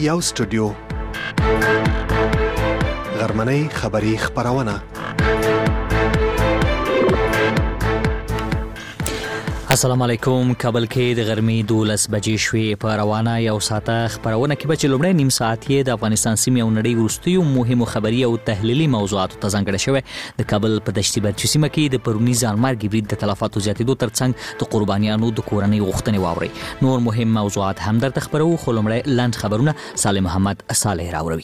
یو سټوډیو غرمنۍ خبری خبرونه. السلام علیکم. کابل کې د غرمې 12 بجې شوې. په روانه یو ساعته خبرونه کې به چې لومړی نیم ساعت یې د افغانستان سیمې او نړۍ وروستیو مهمو خبري او تحلیلي موضوعاتو ته ځانګړی شوی. د کابل په دشتي برچو سیمه کې د پرونی ځانمرګ برید د تلفاتو زیاتېدو ترڅنګ د قربانیانو د کورنۍ غوښتنې واوري. نور مهم موضوعات هم درته خبرو، خو لومړی لاند خبرونه سالم محمد صالح راوړي.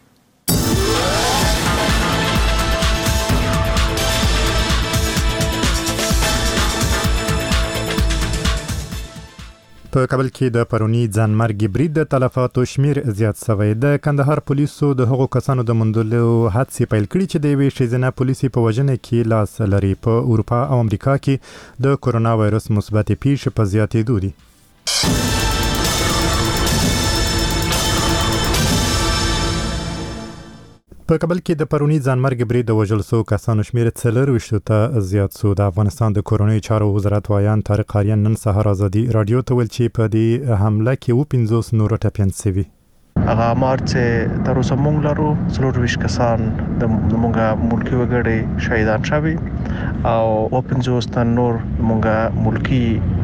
په کابل کې د پرونی ځانمرګ برید د تلفاتو شمیر زیات شوی. د کندهار پولیسو د هغو کسانو د موندلو هڅې پیل کړي چې د یوې ښځینه پولیسي په وژنه کې لاس لري. په اروپا او امریکا کې د کرونا وایرس مثبت پیښې په زیاتېدو دي. په کابل کې د پرونی ځانمرګ برید د وژل شوو کسانو شمیر 24 ته زیات شو. د افغانستان د کورنۍ چارو وزارت وایان طارق آریان نن سهار ازادي رادیو ته ویل چې په دې حمله کې 50 نور ټپیان شوي. هغه مارچ تر اوسه مونږ لرو 24 کسان د مونږه ملکی وګړي شهیدان شوي او 50 تن نور مونږه ملکی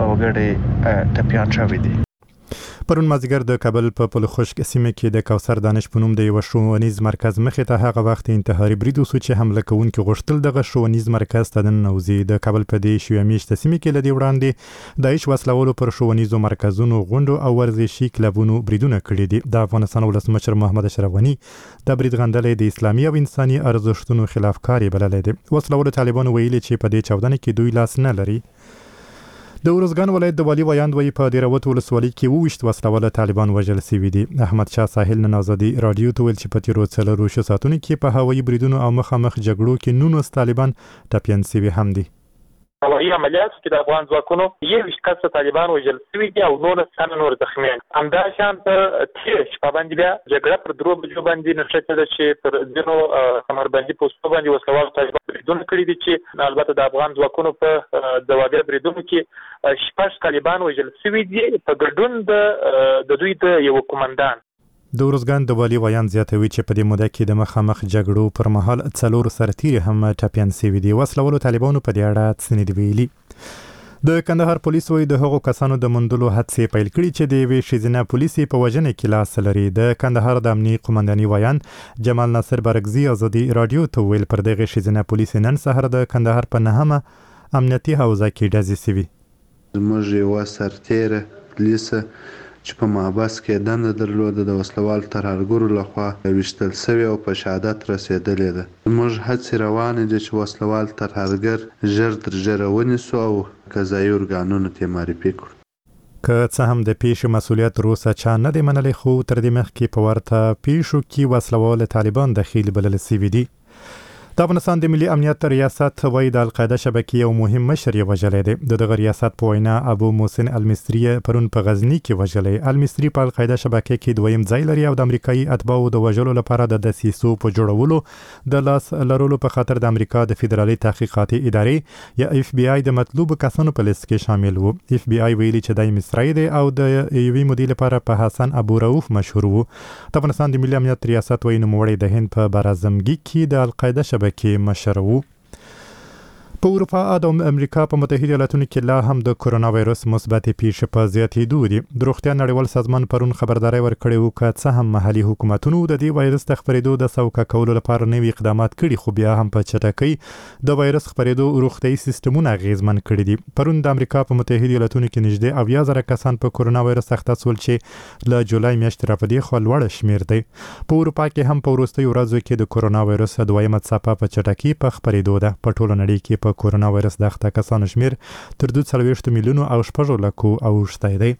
وګړي ټپیان شوي دي. پرون مازیګر د کابل په پل خشک سیمه کې د کوثر دانش په نوم د یو ښوونیز مرکز مخې ته هغه وخت انتحاري برید وشو چې حمله کوونکي غوښتل دغه ښوونیز مرکز ته دننوځي. د کابل په دې شویه میاشته سیمه کې لدی وړاندې داعش وسلوالو پر ښوونیزو مرکزونو غونډو او ورزشي کلبونو بریدونه کړي دي. د افغانستان ولسمشر محمد اشرف غني د برید غندلې د اسلامي او انساني ارزښتونو خلاف کاری بللې دي. وسلوالو طالبانو ویلي چې په دې چاودنه کې دوی لاس نه لري. د ورزګان ولایت د والي ویاند وی په دیروت ولسوالۍ کې 22 وسلواله طالبان وژل شوي دي. احمد شاه ساحل نن ازادي رادیو ته ویل چې په تیرو 4 ساعتونو کې په هوایي بریدونو او مخامخ جګړو کې 19 طالبان ټپیان شوي هم دي. هوایي عملیاتو کې د افغان ځواکونو 21 کسه طالبان وژل شوي دي او 19 تنه نور زخمیان. همداشان په تیر شپه باندې بیا جګړه پر 2 بجو باندې نښته ده چې پر ځینو کمربندي پوسټو باندې وسلوال طالبان بریدونه کړي دي چې البته د افغان ځواکونو په دوادي بریدونو کې شپږ طالبان وژل شوي دي په ګډون د دوی د یو کمانډان. د ورزګان د والي ویان زیاتوي چې په دې موده کې د مخامخ جګړو پر مهال 4 سرتیري هم ټپیان شوي دي. وسلوالو طالبانو په دې اړه څه نه دی ویلي. د کندهار پولیسو د هغو کسانو د موندلو هڅې پیل کړي چې د یوې ښځینه پولیسي په وژنه کې لاس لري. د کندهار د امنیتي قومندانۍ ویان جمال ناصر برګزي ازادي رادیو ته ویل پر دغه ښځینه پولیسي نن سهار د کندهار په 9مه امنیتي حوزه کې ډزې شوي. زموږ یو سرتیره پولیس چې په محبس کې دنده درلوده د وسلوال ترهګرو لخوا ویشتل شوی او په شهادت رسېدلې ده. موږ هڅې روانې دي چې وسلوال ترهګر ژر تر ژره ونیسو او قضایي ارګانونو ته معرفي کړو. که څه هم د پیښې مسؤلیت روسه چا نه دی منلی، خو تر دې مخکې په ورته پیښو کې وسلوال طالبان دخیل بلل شوي دي. د افغانستان د ملي امنیت ریاست وایي د القاعده شبکې یو مهم مشر یې وژلی دی. د دغه ریاست په وینا ابو محسن المصري پرون په غزني کې وژلی. المصري په القاعده شبکې کې دویم ځای لري او د امریکایي اتباعو د وژلو لپاره د دسیسو په جوړولو د لاس لرلو په خاطر د امریکا د فدرالي تحقیقاتي ادارې یا اف بی آی د مطلوب کسانو په لیست کې شامل وو. اف بی آی ویلي چې د مصری دی او د یوې مودې لپاره په حسن ابو رؤف مشهور وو. د افغانستان د ملي امنیت ریاست وایي نوموړی د هند په برازمګي کې د القاعده کې مشر وو. په اروپا او امریکا په متحده ایالاتونو کې لا هم د کرونا وایرس مثبت پیښې په زیاتېدو دي. د روغتیا نړیوال سازمان پرون خبرداري ورکړې وه چې څه هم محلي حکومتونو د دې وایرس د خپرېدو د سوکه کولو لپاره نوي اقدامات کړي، خو بیا هم په چټکۍ د وایرس خپرېدو روغتیايي سیستمونه اغیزمن کړي دي. پرون د امریکا په متحده ایالاتونو کې نږدې 70,000 کسان په کرونا وایرس اخته شول چې له جولای میاشتې راپدې خوا لوړ شمیر دی. په اروپا کې هم په وروستیو ورځو کې د کرونا وایرس دویمه څپه په چټکۍ په خپرېدو ده. په ټوله نړۍ کې په کرونا وایرس د اخته کسانو شمیر تر 240 میلیونو او 6 لکو اوښتی دی.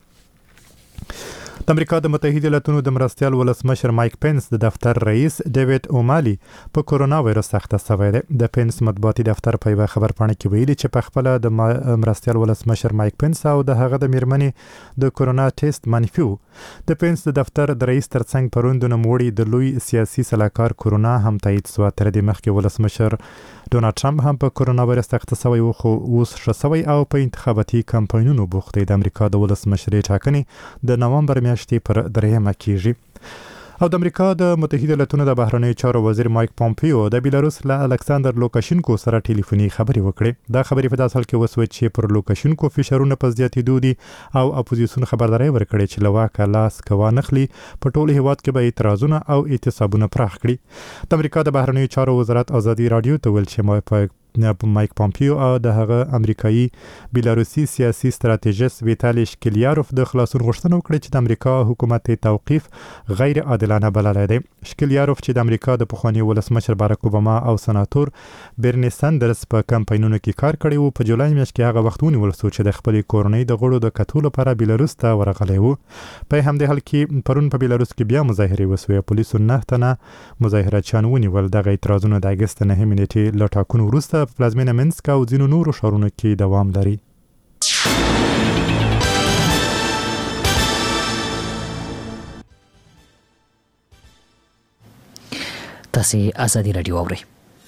د امریکا د متحده ایالاتونو د مرستیال ولسمشر مایک پنس د دفتر رئیس ډیوډ اومالي په کرونا وایرس اخته شوی دی. د پنس مطبوعاتي دفتر په یوه خبرپاڼه کې ویلي چې په خپله د مرستیال ولسمشر مایک پنس او د هغه د میرمنې د کرونا ټیسټ منفي و. د پنس د دفتر د رئیس ترڅنګ پرون د نوموړي د لوی سیاسي سلاکار کرونا هم تایید شوه. تر دې مخکې ولسمشر ډونالد ټرمپ هم په کرونا وایرس اخته شوی و، خو اوس ښه شوی او په انتخاباتي کمپاینونو بوخت دی. د امریکا د ولسمشرۍ ټاکنې د نومبر میاشتې پر 3 کېږي. او د امریکا د متحده ایالاتونو د بهرنیو چارو وزیر مایک پومپیو د بیلاروس له الکساندر لوکاشینکو سره ټلیفوني خبرې وکړې. دا خبرې په داسې حال کې وسوې چې پر لوکاشینکو فشارونه په زیاتېدو دي او اپوزیسیون خبرداري ورکړې چې له واکه لاس کوانخلي په ټول هیواد کې به اعتراضونه او اعتصابونه پراخ کړي. د امریکا د بهرنیو چارو وزارت ازادي رادیو ته ویل چې مایک پومپیو او د هغه امریکایي بیلاروسي سیاسي ستراتیژیست ویتالي شکلیاروف د خلاصون غوښتنه وکړه چې د امریکا حکومت توقیف غیر عادلانه بللی دی. شکلیاروف چې د امریکا د پخوانی ولسمشر باراک اوباما او سناتور برني ساندرز په کمپاینونو کې کار کړی وو، په جولای میاشت کې هغه وخت ونیول شو چې د خپلې کورنۍ د غړو د کتو لپاره بیلاروس ته ورغلی وو. په همدې حال کې پرون په بیلاروس کې بیا مظاهرې وسوې. پولیسو 9 تنه مظاهرچیان ونیول. دغه اعتراضونه د اګست 9 نیټې له ټاکنو وروسته په پلازمینه منسک او ځینو نورو ښارونو کې دوام لري. تاسو ازادي رادیو اورئ.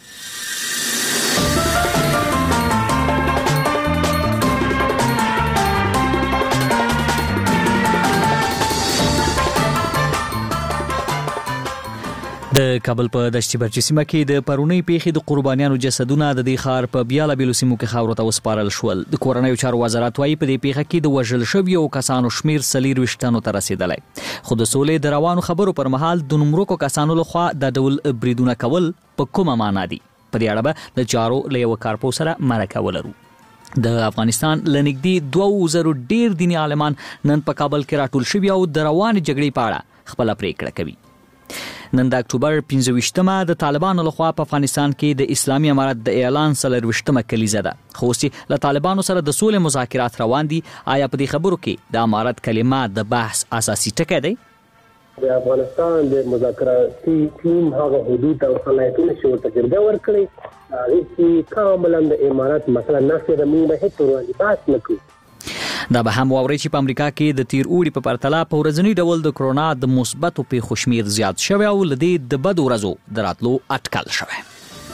د کابل په دشتي برچي سیمه کې د پرونی پیښې د قربانیانو جسدونه د دې ښار په بیاله بیلو سیمو کې خاورو ته وسپارل شول. د کورنیو چارو وزارت وايي په دې پیښه کې د وژل شویو کسانو شمیر 24 ته رسیدلی. خو د سولې د روانو خبرو پر مهال د نومورکو کسانو لخوا د ډول بریدونه کول په کومه معنا دي؟ په دې اړه به د چارو له یو کارپو سره مرکه ولرو. د افغانستان لنګدي 2000 ډیر دیني عالمان نن په کابل کې راټول شوي او د روانې جګړې په اړه خپل پریکړه کوي. نن د اکتوبر 25مه د طالبانو لخوا په افغانستان کې د اسلامي امارت د اعلان 40مه کلیزه ده. خو چې له طالبانو سره د سولې مذاکرات روان دي، آیا په دې خبرو کې د امارت کلمه د بحث اساسي ټکی دی؟ د افغانستان د مذاکراتي ټیم هغه حدود او صلاحیتونه چې ورته جرګه ورکړي هغه چې کاملا د امارت مثلا نشي د موږ هیڅ ورته بحث نه کوي. دا به هم واوري چې په امریکا کې د تیر اوړي په پرتله په ورځنی ډول د کرونا د مثبتو پیښو شمیر زیات شوی او لدې د بدو ورځو د راتلو اټکل شوی.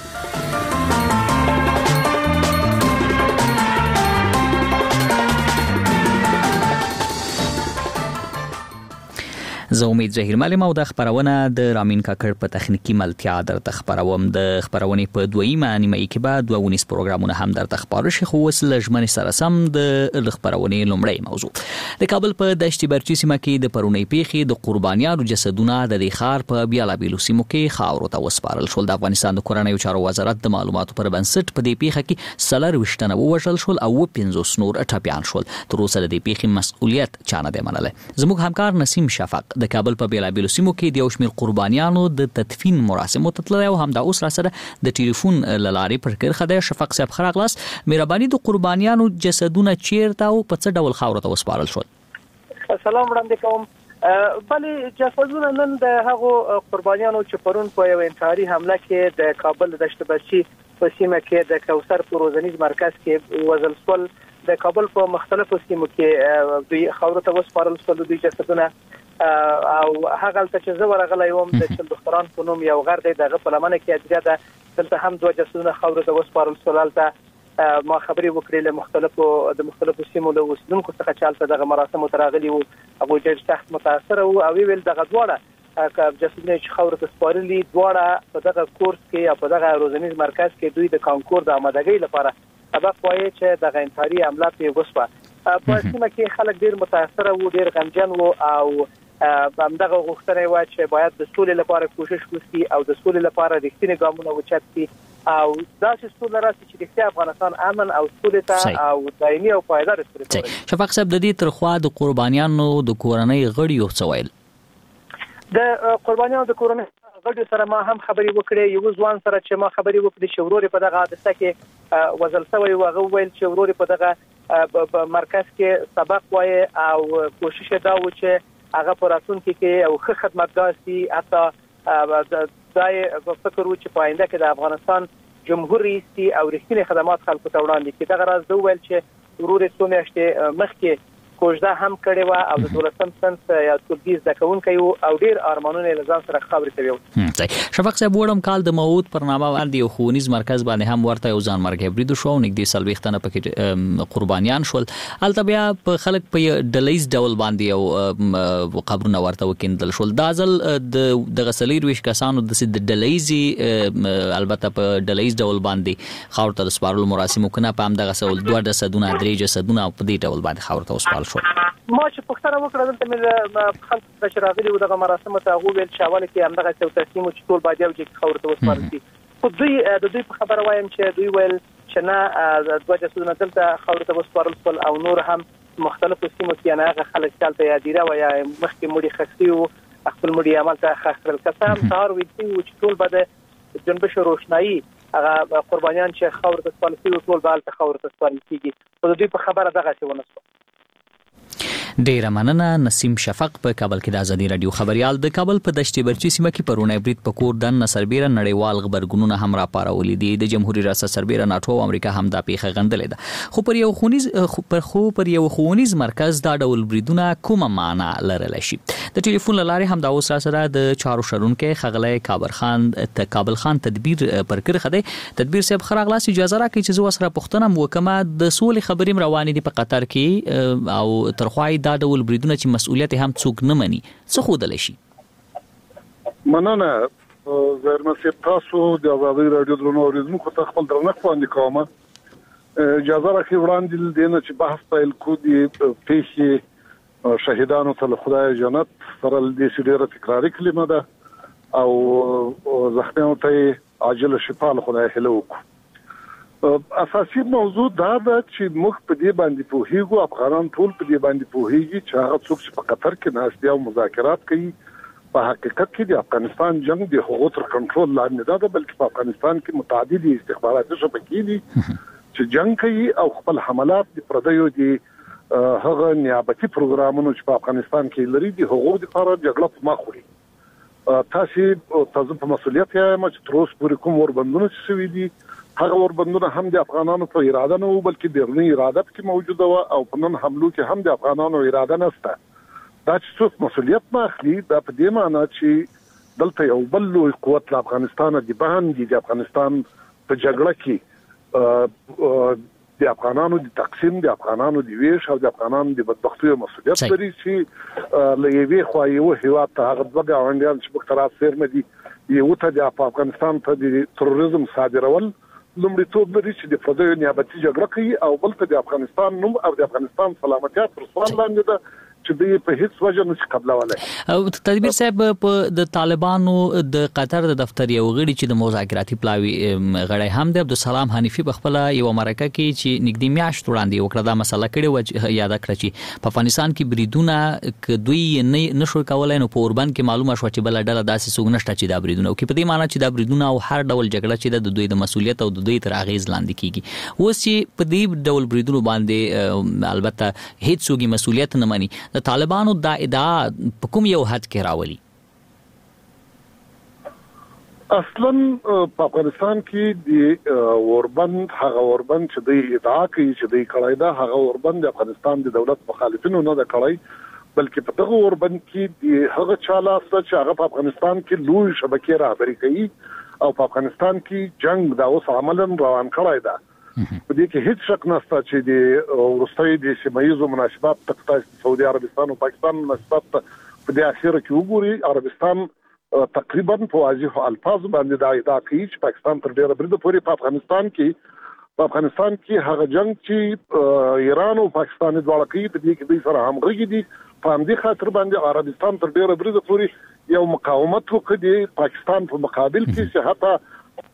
زه امید زهیر ملم او د خبرونه د رامین کاکړ په تخنیکی ملتیا درته خبروم. د خبرونې په دویمه نیمه کې به 2 پروګرامونه هم درته خبرو شي، خو وس لژمنې سره سم د خبرونې لومړی موضوع د کابل په دشتي برچي سیمه کې د پرونی پیښې د قربانیانو جسدونه د دې ښار په بیاله بیلو سیمو کې خاورو ته وسپارل شول. د افغانستان د کورنیو چارو وزارت د معلوماتو پر بنسټ په دې پیښه کې 24 تنه ووژل شول او 15 نور ټپیان شول. تر اوسه د دې پیښې مسؤلیت چا نه دی منلی. زموږ همکار نسیم شفق د کابل په بیلابیلو سیمو کې د یو شمېر قربانیانو د تدفین مراسمو ته تللی او همدا اوس را سره د ټلیفون له لارې پر کرښه دی. شفق صاحب ښه راغلاست. مهرباني د قربانیانو جسدونه چیرته او په څه ډول خاورو ته وسپارل شول؟ سلام وړاندې کوم. بلې جسدونه نن د هغو قربانیانو چې پرون په یو انتحاري حمله کې د کابل د دشت برچي په سیمه کې د کوثر په روزنیز مرکز کې وژل شول. د کابل په مختلفو سیمو کې دوی خاورو ته وسپارل شول دوی جسدونه او هغه ته چې زه ورغلی وم د چلدختران په نوم یو غر دی دغه په لمنه کې اجرا ده. دلته هم 2 جسدونه خاورو ته وسپارل شول. هلته ما خبرې وکړې له مختلفو سیمو له اوسیدونکو څخه چې هلته دغه مراسمو ته راغلي وو. هغوی ډېر سخت متاثره وو او ویل دغه دواړه جسدونه چې خاورو ته سپارلي دواړه په دغه کورس کې یا په دغه روزنیز مرکز کې دوی د کانکور د آمادګۍ لپاره سبق وایي چې دغه انتحاري حمله پرې وشوه. په سیمه کې خلک ډېر متاثره وو، ډېر غمجن وو او همدغه غوښتنه وه چې باید د سولې لپاره کوشش وشي او د سولې لپاره رښتینې ګامونه واخیستل شي او داسې سوله راشي چې رښتیا افغانستان امن او سولې ته او دایمي او پایدار سولې ته. شفق صاحب د دې ترخوا د قربانیانو د کورنۍ غړیو څه ویل؟ د قربانیانو د کورنۍ غړیو سره ما هم خبرې وکړې. یو ځوان سره چې ما خبرې وکړې چې ورور په دغه حادثه کې وژل شوی و، هغه ویل چې ورور په دغه مرکز کې سبق وایي او کوشش دا و چې هغه په راتلونکي کې او ښه خدمتګار شي. حتی دا یې فکر و چې په آینده کې د افغانستان جمهور رئیس او رښتینې خدمات خلکو ته وړاندې کړي. دغه راز ده وویل چې ورور یې څو میاشتې مخکې کوژده هم کړې و او د 12م صنف یا طبي زده کوونکی او ډیر ارمانونه لزان سره خبرې کوي. شفق صاحب وړم کال د موعود پر نامه باندې یو ښوونیز مرکز باندې هم ورته یو ځان مرګ برید شو نږدې 40 تنه پکې قربانیان شول. البته بیا په خلک په ډلیز ډول باندې یو قبرونه ورته وکیندل شول. دا ځل د غسلې رويش کسانو د ډلیزي البته په ډلیز ډول باندې خاور ته سپارل مراسم کنه په هم دغه سول 2 جسدونه 3 جسدونه په دې ډول باندې خاور ته وسپارل شو. ما چې پښتنه وکړه دلته مې خلک د شراغلي او دغه مراسم ته غوول شاول کې هم دغه څو تسلیم چې ټول باجو چې خاور ته وسپارل شي. خو دوی په خبره وایم چې دوی ویل چې نه 2 جسدونه دلته خاور ته وسپارل شول او نور هم مختلفو سیمو کې نه هغه خلک چالتیا یادیره و یا مخکې مړي خستی او خپل مړي عمل ته خسرل کسان سهار ویل چې ټول بده جنبش روشنايي هغه قربانیان چې خاور ته وسپارل شي ټول بال ته خاور ته وسپارل کیږي. خو دوی په خبره دغه څه ونه شو. ډیر مننه. نسیم شفق په کابل کې د ازادي رادیو خبريال. د کابل په دشت برچی سیمه کې پرونه برید په کور د نصربیره نړیوال خبرګونونه هم را پارولې دي. د جمهوریت ریاست سربیره ناتو او امریکا هم د پیښه غندلې ده. خو پر یو خونیز مرکز دا ډول بریدونه کومه معنا لرل شي. د ټلیفون لارې هم دا اوس سره د چارو شرونکو خغلې کابل خان تدبیر پر کړ خدای تدبیر صاحب خراغلاس اجازه راکړي چې زو سره پښتنه موکمه د سولې خبرې روانې دي په قطر کې او ترخوای دا ډول بریدونه چې مسؤلیت هم څوک نه مني څه خودل شي. مننه زهر مسیب تاسو د ازادي رادیو درنو اوریدونکو ته خپل درنښت وړاندې کوم. اجازه راکړئ وړاندې دینه چې بحث پیل کو دي پیښې شهیدانو ته خدای جنت سره د سیډره تکراری کلمه ده او زخمیانو ته عاجل شفا له خدای هیله وکړو. اساسي موضوع دا ده چې موږ په دې باندې پوهیږو افغانان ټول په دې باندې پوهیږي چې هغه څوک چې په قطر کې ناست او مذاکرات کوي په حقیقت کې د افغانستان جنگ د حقوق تر کنټرول لاندې ده بلکې په افغانستان کې متعدد استخباراتي شبکې دي چې جنگ کوي او خپل حملات د پردیو دي هغه نیابتي پروګرامونو چې په افغانستان کې لري د حقوق لپاره جګړه په مخ وړي. تاسو په مسؤلیت یې چې تر اوسه پورې کوم وربندونه شوي دي هغه وربندونه هم د افغانانو په اراده نه وو بلکې د بیرونی اراده کې موجوده و او په نن حملو کې هم د افغانانو اراده نشته. دا چې څوک مسؤلیت نه اخلي دا په دې معنی چې دلته یو بل لوی قوت له افغانستان د باندې د افغانستان په جګړه کې د افغانانو د تقسیم د افغانانو د ویش او د افغانانو د بدبختۍ مسؤلیت لري چې له یوې خوا یو هیواد ته هغه دوه غونډیان چې په طرف سره دي یو ته د افغانستان ته د تروریزم صادرول لومړیتوب لري چې د فضای نیابتي جګړه کوي او بل ته د افغانستان نوم او د افغانستان سلامتیا پر سوال لاندې ده چې دوی په هیڅ وجه نشي قبلولای. او تدبیر صاحب په د طالبانو د قطر د دفتر یو غړي چې د مذاکراتي پلاوی غړی هم د عبدالسلام حنیفي په خپل یو مرکه کې چې نږدې میاشت وړاندې وکړه دا مسله کړي و یاد کړی چې په افغانستان کې بریدونه دوی نه نشو کولای نو په اوربان کې معلومه شو چې بل ډله داسې څوک نشته چې دا بریدونه کوي په دې معنی چې دا بریدونه او هر ډول جګړه چې د دوی د مسؤلیت او د دوی تر اغیز لاندې کیږي. اوس چې په دې ډول بریدونو باندې البته هیڅ څوک مسؤلیت نه مانی د طالبانو دا ادعا په کوم یو حد کې راولي؟ اصلا په افغانستان کې د اوربند هغه اوربند چې د ادعا کوي چې د کړای دا هغه اوربند د افغانستان د دولت مخالفینو نه د کړای بلکې په دغه اوربند کې د هغه چاله چې هغه په افغانستان کې لوی شبکې راهبري کوي او په افغانستان کې جنگ دا اوس عملاً روان کړای دا. په دې کې هیڅ شک نشته چې د ورستۍ د سیمایي مناسبات تقطع سعودي عربستان او پاکستان مناسبات په دې اخیره کې وګوري عربستان تقریبا په واضح الفاظ باندې دا ادعا کوي چې پاکستان تر ډیره بریده پورې په افغانستان کې هغه جنگ چې ایران او پاکستان دواړه کوي په دې کې دوی سره همغږي دي په همدې خاطر باندې عربستان تر ډیره بریده پورې یو مقاومت وکړي پاکستان په مقابل کې چې حتی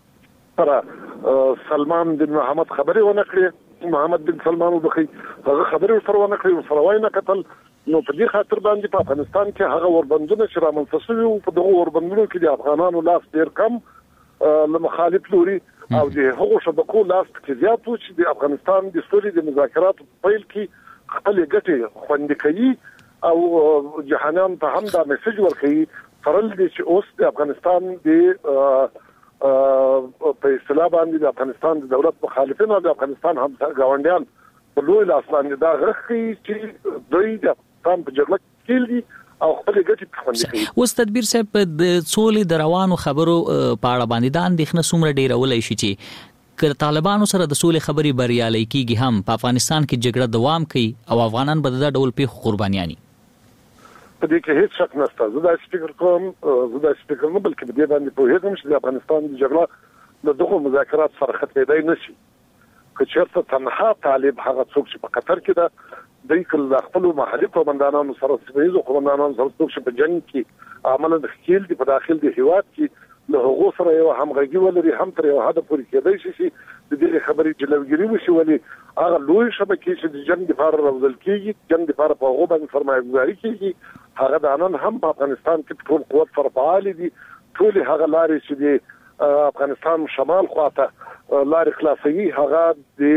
سلمان بن محمد خبري ونه کړی محمد بن سلمان وبخي هغه خبري سره ونه کړی سره وای نه قتل نو په دې خاطر باندې په افغانستان کې هغه وربندونه چې رامنځته شوي او په دغه وربندونو کې د افغانانو لاس ډیر کم له مخالف لوري او د هغو شبکو لاس کې زیات و چې د افغانستان د سولې د مذاکراتو په پیل کې خپل ګټې خوندي کوي او جهانیان ته هم دا میسج ورکوي فرل دي چې اوس د افغانستان د په اصطلاح باندې د افغانستان د دولت مخالفین او د افغانستان هم ګاونډیان په لوی لاس باندې دا غرخي چې دوی د افغانستان په جګړه کې دي او خپل ګټې په خوندي کوي. اوس تدبیر صاحب د سولې د روانو خبرو په اړه باندې د اندېښنه څومره ډیرولای شي چې که طالبانو سره د سولې خبرې بریالي کیږي هم په افغانستان کې جګړه دوام کوي او افغانان به د ډول پیښو قربانیاني. په دې کې هیڅ شک نشته. زه دا فکر کوم نه بلکې په دې باندې پوهیږم چې د افغانستان د جګړه د دغه مذاکرات سره ختمېدای نشي. که چېرته تنها طالب هغه څوک چې په قطر کې ده دوی کله خپل محلي قومندانانو سره سیمه‌ییزو قومندانانو سره څوک چې په جنګ کې عملاً د خپل د په داخل د هیواد کې له هغو سره یو همغږي ولري هم تر یو حد پورې کېدای شي چې د دې خبرې جلوګیري وشي ولې هغه لوی شبکې چې د جنګ لپاره راوځل کېږي جنګ لپاره په هغو باندې سرمایه‌ګذاري کېږي هغه د نن هم په افغانستان کې ټول قوت سره فعال دي. ټول هغه لارې چې د افغانستان شمال خواته لارې خلاصوي هغه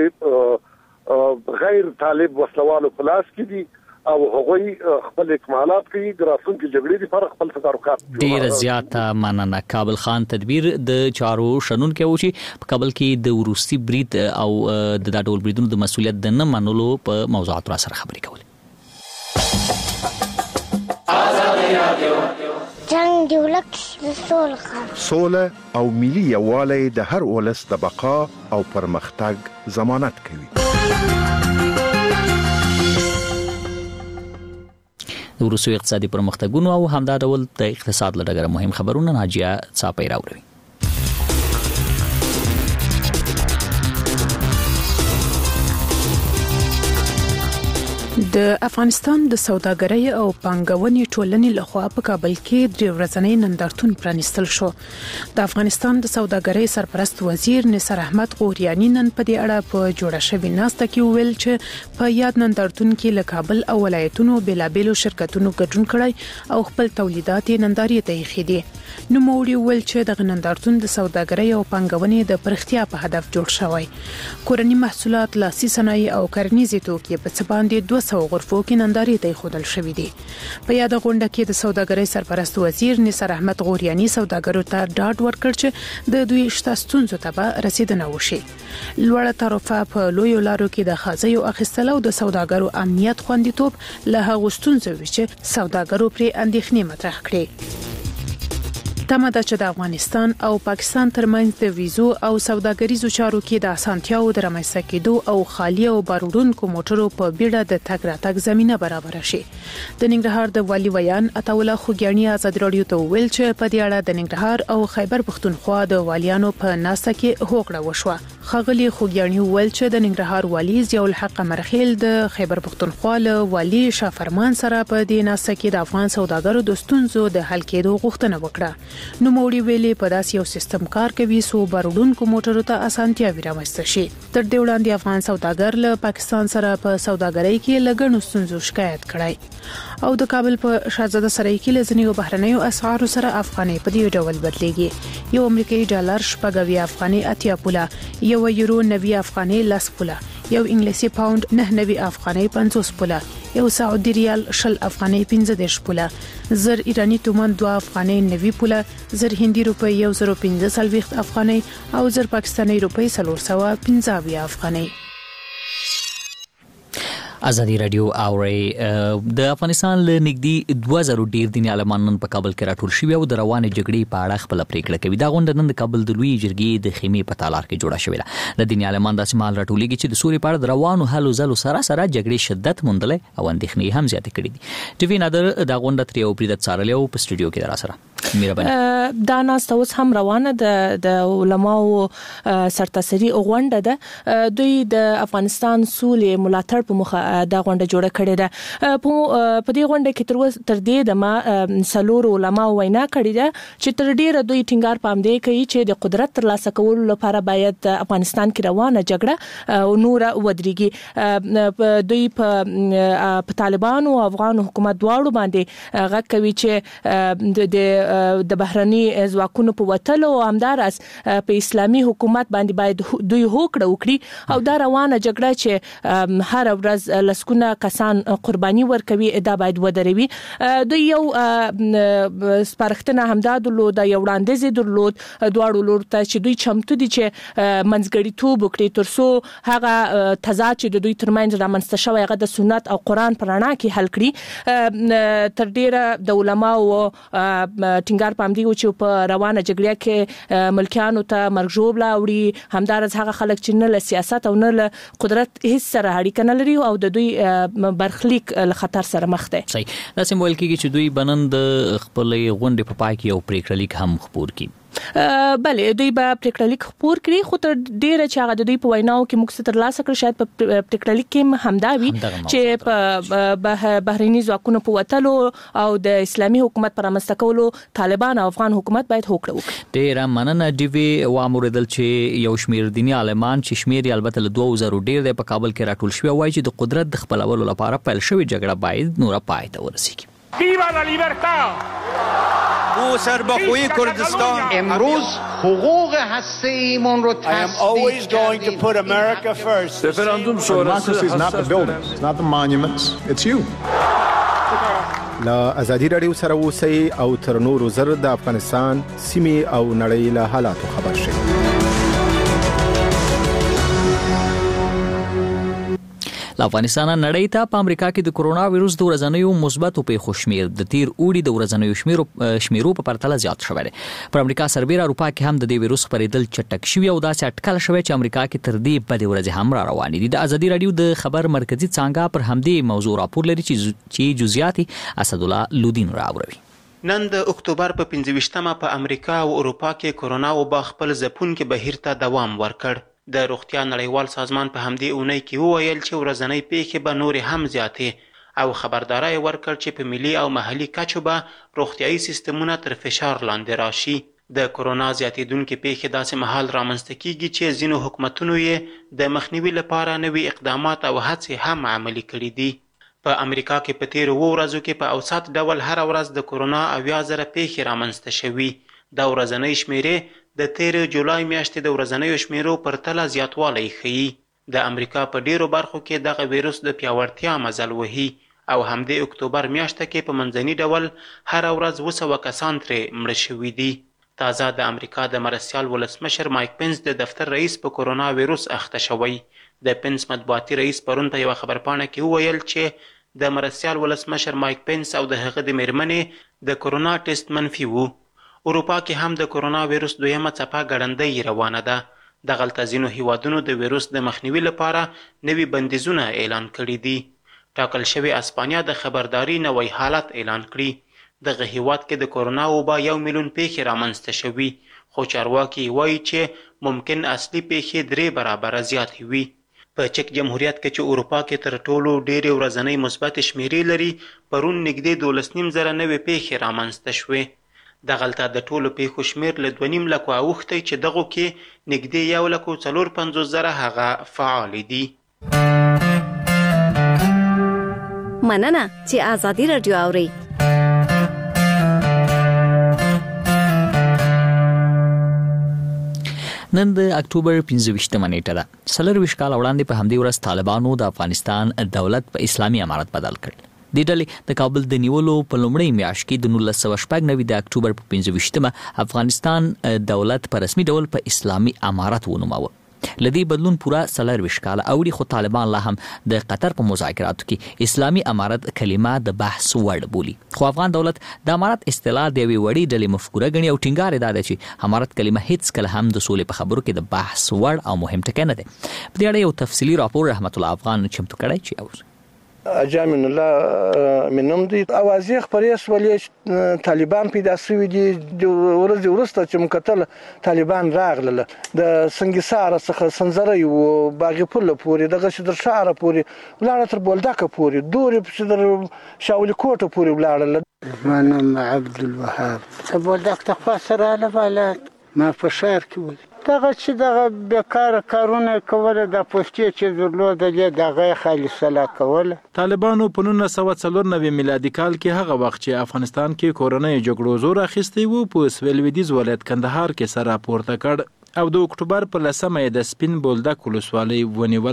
د غیر طالب وسلوالو په لاس کې دي او هغوی خپل اکمالات کوي د راتلونکي جګړې لپاره خپل تدارکات. ډیر زیاته مننه. کابل خان تدبیر د چارو شنونکو و چې په کابل کې د وروستي برید او د ډول بریدونو د مسولیت د نه منلو په موضوعات را سره خبرې کولې. جنگ دی ولک سوله او ملي یووالی د هر ولس د بقا او پرمختګ ضمانت کوي. د وروستي اقتصادي پرمختګونو او همدا ډول د اقتصاد لپاره مهم خبرونه ناجیه صاحب راوړي. د افغانستان د سوداګرۍ او پانګونې ټولنې لخوا په کابل کې د ورځنی نندارتون پرانیستل شو. د افغانستان د سوداګرۍ سرپرست وزیر نثار احمد غوریانی نن په دې اړه په جوړه شوې ناسته کې ویل چې په یاد نندارتون کې له کابل او ولایتونو بېلابېلو شرکتونو ګډون کړی او خپل تولیدات نندارې ته یې دي. نو موړي ویل چې د نندارتون د سوداګرۍ او پانګونې د پرختیا په هدف جوړ شوی. کورني محصولات، لاسي صنایع او کرنیزي توکي په څه باندې 200 غرفو کې نندارې ته خودل شوې دي. په یاد غونډه کې د سوداګرۍ سرپرست وزیر نثار احمد غوریانی سوداګرو ته ډاډ ورکړ چې د دوی شته ستونزو ته به رسیدنه وشي. لوړه تعرفه په لویو لارو کې د خازیو اخیستل او د سوداګرو امنیت خوندیتوب له هغو ستونزو چې سوداګرو پرې اندېښنې مطرح کړې. تمه ده چې د افغانستان او پاکستان ترمنځ د ویزو او سوداګریزو چارو کې د اسانتیاو د رامنځته کېدو او خالي او بارودونکو موټرو په بیړه د تګ راتګ زمينه برابر شي. د ننګرهار د والي ویان عطاالله خوګیانی آزاد رادیو ته ویل چې په دې اړه د ننګرهار او خیبر پښتونخوا د والیانو په ناسته کې هوکړه وشوه. خغلی خوګیانی ویل چې د ننګرهار والی ضیاء الحق مرخیل د خیبر پښتونخوا له والی شافرمان سره په دې ناسته کې د افغان سوداګرو د ستونزو د حل کېدو غوښتنه وکړه. نو موړي ویلي په داسې یو سیستم کار کوي سو بارودونکو موټرو ته اسانتیا ورامسته شي. تر دې وړاندې افغان سوداګر له پاکستان سره په سوداګرۍ کې لګڼو ستونزو شکایت کړای او د کابل په شاهزاده سرای کې لزنیو بهرنیو اسعارو سره افغاني په دې ډول بدلېږي. یو امریکایي ډالر شپږوي افغاني اتیا پوله، یو یورو 90 افغاني 10 پوله، یو انګلیسي پاوند 99 افغاني 50 پوله، یو سعودي ریال 20 افغاني 15 پوله، زر ایرانی تومان 2 افغاني 90 پوله، زر هندي روپی 115 افغاني او زر پاکستاني روپی 415 افغاني. ازادي رادیو اوري د افغانستان له نږدې 2000 ډیر دیني عالمان په کابل کې راټول شوي او د روانې جګړې په اړه خپل پریکړه کوي. دا غونډه نن د کابل د لوی جرګې د خیمې په تالار کې جوړه شوې ده. د دیني عالمان داسې مال راټولېږي چې د سوري په اړه د روانو هلو ځلو سره جګړې شدت موندلې او اندېښنې هم زیاتې کړې دي. ټي وی نادر دا غونډه تر یو پریده څارلې او په سټوډیو کې دراسره دا ناست اوس هم روانه د علماو سرتاسري غونډه ده. دوی د افغانستان سولې ملاتړ په مخه دا غونډه جوړه کړې ده. په دې غونډه کې تر دې د ما سلور علماء وینا کړې ده چې تر ډیره دوی ټینګار پام دی کوي چې د قدرت ترلاسه کولو لپاره باید افغانستان کې روانه جګړه او نور ودرېږي. دوی په طالبانو او افغان حکومت دواړو باندې غږ کوي چې د بهرني ځواکونو په وټلو او همدارس په اسلامي حکومت باندې باید دوی هوکړه وکړي او دا روانه جګړه چې هر ورځ لسکونه کسان قرباني ورکوي دا باید ودروي. دوی یو سپارښتنه همدا درلود، یو وړاندیز درلود دواړو لور ته چې دوی چمتو دي چې منځګړیتوب وکړي ترڅو هغه تضاد چې د دوی ترمنځ رامنځته شوی هغه د سنت او قرآن په رڼا کې حل کړي. تر ډیره د علماو ټینګار پام دی چې په روانه جګړه کې ملکیانو ته مرګ ژوبله وړي، همدارس هغه خلک چې نه له سیاست او نه له قدرت هیڅ سره اړیکه نه لري او د دوی برخلیک له خطر سره مخ دی. صحیح. دا سیمبول کې چې دوی بنند خپل غونډې په پای کې یو پریکړه لیک هم خپور کړي. بله دوی به پریکړه لیک خپور کړي، خو تر ډیره چې هغه د دوی په ویناو کې موږ څه ترلاسه کړ شاید په پریکړه لیک کې همدا وي چې په بهرني ځواکونو په وتلو او د اسلامي حکومت پر رامنځته کولو طالبان او افغان حکومت باید هوکړه وکړي. ډیره مننه ډیوي. واموریدل چې یو شمیر دیني عالمان چې شمیر البته له 2000 ډیر دی په کابل کې راټول شوی وایي چې د قدرت د خپلولو لپاره پیل شوی جګړه باید نور پای ته ورسیږي. ویوا لا لیبرتا! او سربخوی کردستان امروز حقوق هسته‌ایمون رو تصدیق کردیم. Referendum Democracy is not the buildings, it's not the monuments, it's you. لا ازادي رادیو سره اوسئ او تر نورو زر د افغانستان سیمې او نړۍ له حالاتو خبر شئ. له افغانستان نړۍ ته په امریکا کې د کرونا وایروس د ورځنیو مثبتو پیښو شمیر د تیر اوړي د ورځنیو شمیرو په پرتله زیات شوی دی. پر امریکا سربېره اروپا کې هم د دې وایروس خپرېدل چټک شوی او داسې اټکل شوی چې امریکا کې تر دې بدې ورځې هم را روانې دي. د ازادي رادیو د خبر مرکزی څانګه پر همدې موضوع راپور لري چې جزئیات اسدالله لودین راوړي. نن د اکتوبر په 25مه په امریکا او اروپا کې کرونا وبا خپل ځپونکي بهیر ته دوام ورکړ. د روغتیا نړیوال سازمان په همدې اونۍ کې وویل چې ورځنۍ پیښې به نورې هم زیاتې او خبرداری ورکړ چې په ملي او محلي کچو به روغتیایي سیستمونه تر فشار لاندې راشي. د کرونا زیاتېدونکې پیښې داسې مهال رامنځته کیږي چې ځینو حکومتونو یې د مخنیوي لپاره نوي اقدامات او هڅې هم عملي کړي دي. په امریکا کې په تیرو 2 ورځو کې په اوسط ډول هر ورځ د کرونا 80,000 پیښې رامنځته شوي. د ورځنۍ شمیرې د تیر جولای میاشتې د ورځنیو شمیرو پرتله زیاتوالی ښیي. د امریکا په ډیرو برخو کې دغه ویروس د پیاوړتیا مزل وهي او همدې اکتوبر میاشته کې په منځني ډول هر ورځ 200 کسان ترې مړه شوي دي. تازه د امریکا د مرستیال ولسمشر مایک پنس د دفتر رئیس په کرونا ویروس اخته شوی. د پنس مطبوعاتي رئیس پرون په یوه خبرپاڼه کې وویل چې د مرستیال ولسمشر مایک پنس او د هغه د میرمنې د کرونا ټیسټ منفي وو. اروپا کې هم د کرونا ویروس دویمه څپه ګړندۍ روانه ده. دغلته ځینو هیوادونو د ویروس د مخنیوي لپاره نوي بندیزونه اعلان کړي دي. ټاکل شوې اسپانیا د خبرداري نوی حالت اعلان کړي. دغه هیواد کې د کرونا وبا 1 میلیون پیښې رامنځته شوي، خو چارواکي وایي چې ممکن اصلي پیښې 3 برابره زیاتې وي. په چک جمهوریت کې چې اروپا کې تر ټولو ډېرې ورځنۍ مثبت شمیرې لري، پرون نږدې 12.5 نوې پیښې رامنځته شوې. دغلته د ټولو پیښو شمیر له 2.5 لکو اوښتی چې دغو کې نږدې 1,450,000 هغه فعال دي. مننه چې ازادي رادیو اوري. نن د اکتوبر 25مه نیټه ده. 24 کال وړاندې په همدې ورځ طالبانو د افغانستان دولت په اسلامي امارت بدل کړ. د ډلې د کابل د نیولو په لومړۍ میاشت کې د 1996 د اکتوبر په 25مه افغانستان دولت په رسمي ډول په اسلامي امارت ونوماوه. لدی بدلون پورا 24 کال اوړي، خو طالبان لا هم د قطر په مذاکراتو کې اسلامي امارت کلمه د بحث وړ بولي. خو افغان دولت د امارت اصطلاح د یوې وړې ډلې مفکوره ګڼي او ټینګار یې ده چې امارت کلمه هیڅ کله هم د سولې په خبرو کې د بحث وړ او مهم ټکی نه دی. په دې اړه یو تفصیلي راپور رحمت الله افغان چمتو کړی چې اجامن الله منم دي اوازې خبرې سولې طالبان پیدا شوي دي. د ورځې وروسته چې مکتل طالبان راغله د سنگسار څخه سنځري او باغ پل پورې دغه شدر شعر پورې ولاړه تر بولدکه پورې دوري شدر شاول کوټه پورې ولاړه. منم عبد الوهاب بولدک تخفى سره لفالات ما په شهر کې دغه چې دغه بیکاره کارونه کوله د پوسټي چې درلودلې دغه خالصه کوله. طالبانو په 1994 میلادي کال کې هغه وخت چې افغانستان کې کورونی جګړو زور اخیستی وو په سویلویدیز ولایت کندهار کې سره پورته کړ او د اکتوبر په 10مه د سپین بولدک ولسوالۍ ونیوله.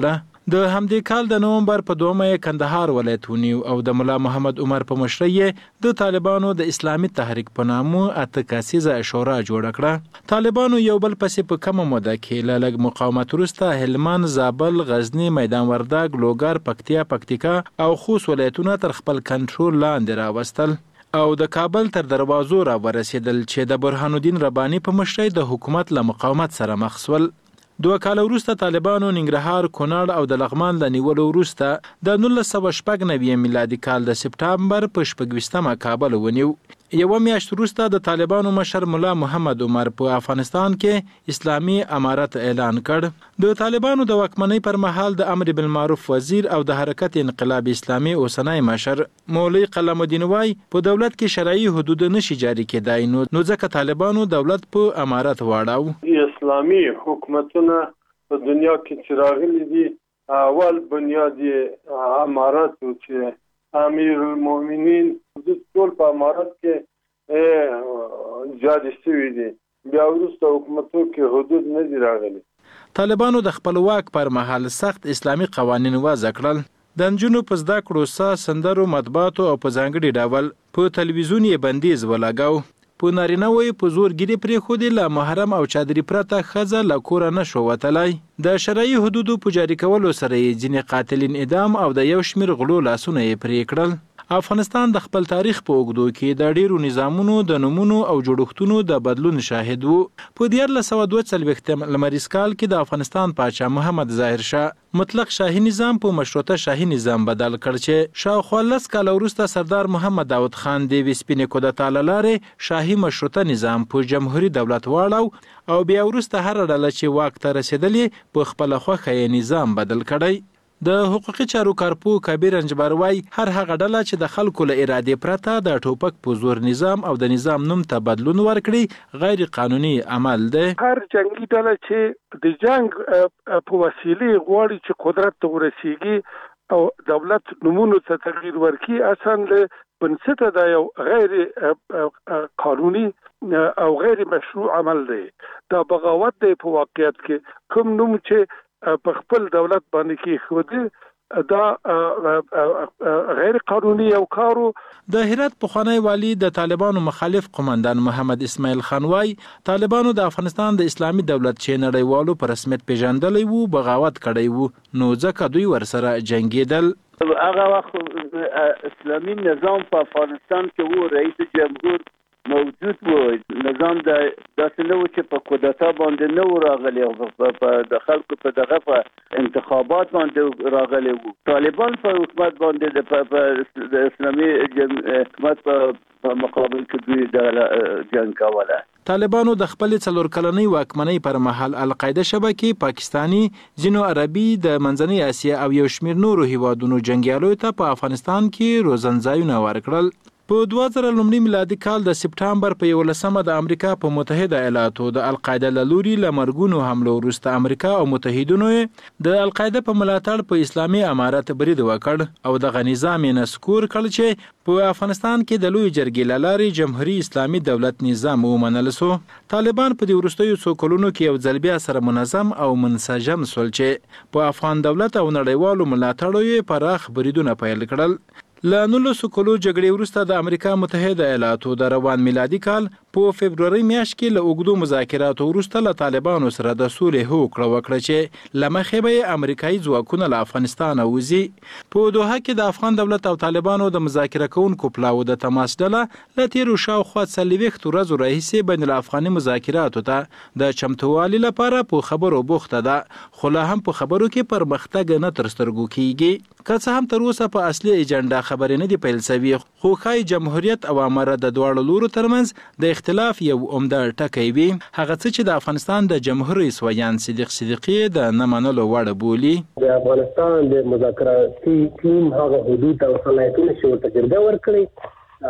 د همدې کال د نومبر په 2 کندهار ولایت ونیو او د ملا محمد عمر په مشرۍ د طالبانو د اسلامي تحریک په نامه 8 کسیزه شورا جوړ کړه. طالبانو یو بل پسې په کومه موده کې له لږ مقاومت وروسته هلمند، زابل، غزنی، میدان وردګ، لوګر، پکتیا، پکتیکا او خوست ولایتونه تر خپل کنټرول لاندې راوستل او د کابل تر دروازو را ورسېدل چې د برهان الدین رباني په مشرۍ د حکومت له مقاومت سره مخ شول. 2 کال وروسته طالبانو ننګرهار، کونړ او د لغمان له نیولو وروسته د 1999 میلادي کال د سپټامبر په 26 کابل ونیو. یو میاشت وروسته د طالبانو مشر ملا محمد عمر په افغانستان کې اسلامي امارت اعلان کړ. د طالبانو د واکمنۍ پر مهال د امر بالمعروف وزیر او د حرکت انقلاب اسلامي اوسنی مشر مولوی قلم الدین وای په دولت کې شرعي حدود نشي جاری کېدای، نو ځکه طالبانو دولت په امارت واړاو. اسلامي حکومتونه په دنیا کې چې راغلي دي اول بنیاد امارت چې امیر المؤمنین د ټول په امارت کې جاری شوی دي، بیا وروسته حکومتو کې حدود نه دي راغلي. طالبانو د خپل واک پر مهال سخت اسلامي قوانین وضع کړل. د نجونو په زده کړو، سندرو، مطبوعاتو او په ځانګړي ډول په تلویزیون یې بندیز ولګاو. په نارینه وې په زور ګیري پرېښودې، له محرم او چادري پرته ښځه له کوره نه شو وتلی. د شرعي حدودو په جاري کولو سره یې ځینې قاتلین اعدام او د یو شمېر غلو لاسونه یې پرې کړل. افغانستان د خپل تاریخ په اوږدو کې د ډیرو نظامونو د نومونو او جوړښتونو د بدلون شاهد وو. په 1942 لمریز کال کې د افغانستان پاچا محمد ظاهر شاه مطلق شاهي نظام په مشروطه شاهي نظام بدل کړ چې شاوخوا 10 کال وروسته سردار محمد داود خان د سپینې کودتا له لارې شاهي مشروطه نظام په جمهوریت دولت واړو او بیا وروسته هر ډله چې واک ته رسېدلې په خپله خوښه یې نظام بدل کړی. د حقوقي چارو کارپو کبیر انجبر وای هر هغه ډله چې د خلکو له ارادې پرته د ټوپک په زور نظام او د نظام نوم ته بدلون ورکړي غیر قانوني عمل دی. هر جنگي ډله چې د جنگ په وسیلې غواړي چې قدرت ته ورسیږي او دولت نمونو ته تغییر ورکړي، اصلا له بنسټه دا یو غیر قانوني او غیر مشروع عمل دی. دا بغاوت دی په واقعیت کې. کوم نوم چې په خپل دولت باندې کې خو دا غیر قانوني او کارو. د هرات پخوانی والی د طالبانو مخالف قومندان محمد اسماعیل خان وای طالبانو د افغانستان د اسلامي دولت چې نړیوالو په رسمیت پیژندلی وو بغاوت کړی وو، نو ځکه دوی ورسره جنگیدل. هغه وخت اسلامي نظام په افغانستان کې وو، رئیس جمهور موجود وو، نظام د داسې نه و چې په کودتا باندې نه و راغلی، د خلکو په دغه په انتخابات باندې راغلی وو. طالبان په حکومت باندې د اسلامي حکومت په مقابل کې دوی د جنګ کوله. طالبانو د خپل 4 کلنۍ واکمنۍ پر مهال القاعده شبکې پاکستانی، ځینو عربي، د منځنۍ اسیا او یو شمېر نورو هیوادونو جنګیالیو ته په افغانستان کې روزنځایونه ورکړل. په 2000 میلادي کال د سپټامبر په 11 د امریکا په متحده ایالاتو د القاعده له لوري له مرګونو حملو وروسته امریکا او متحدینو د القاعده په ملاتړ په اسلامي امارت برید وکړ او دغه نظام یې نسکور کړ چې په افغانستان کې د لوی جرګې له لارې جمهوریت اسلامي دولت نظام ومنل سو. طالبان په دې وروستیو څو کلونو کې یو ځل بیا سره منظم او منسجم سول چې په افغان دولت او نړیوالو ملاتړو یې پراخ بریدونه پیل کړل. له 19 کلو جګړې وروسته د امریکا متحده ایالاتو د روان میلادي کال په فبروري میاشت کې له اوږدو مذاکراتو وروسته له طالبانو سره د سولې هوکړه وکړه چې له مخې به امریکایي ځواکونه له افغانستانه وځي. په دوحه کې د افغان دولت او طالبانو د مذاکره کوونکو پلاوو د تماس ډله له تیرو شاوخوا 40 ورځو راهیسې بین الافغاني مذاکراتو ته د چمتووالي لپاره په خبرو بوخته ده، خو لا هم په خبرو کې پرمختګ نه تر سترګو کیږي. که څه هم تر اوسه په اصلي ایجنډا خبرې نه دي پیل شوي، خو ښایي جمهوریت او امارت د دواړو لورو ترمنځ د اختلاف یو عمده ټکی وي، هغه څه چې د افغانستان د جمهور رئیس ویان صدیق صدیقی د نه منلو وړ بولي. د افغانستان د مذاکراتي ټیم هغه حدود او صلاحیتونه چې ورته جرګه ورکړي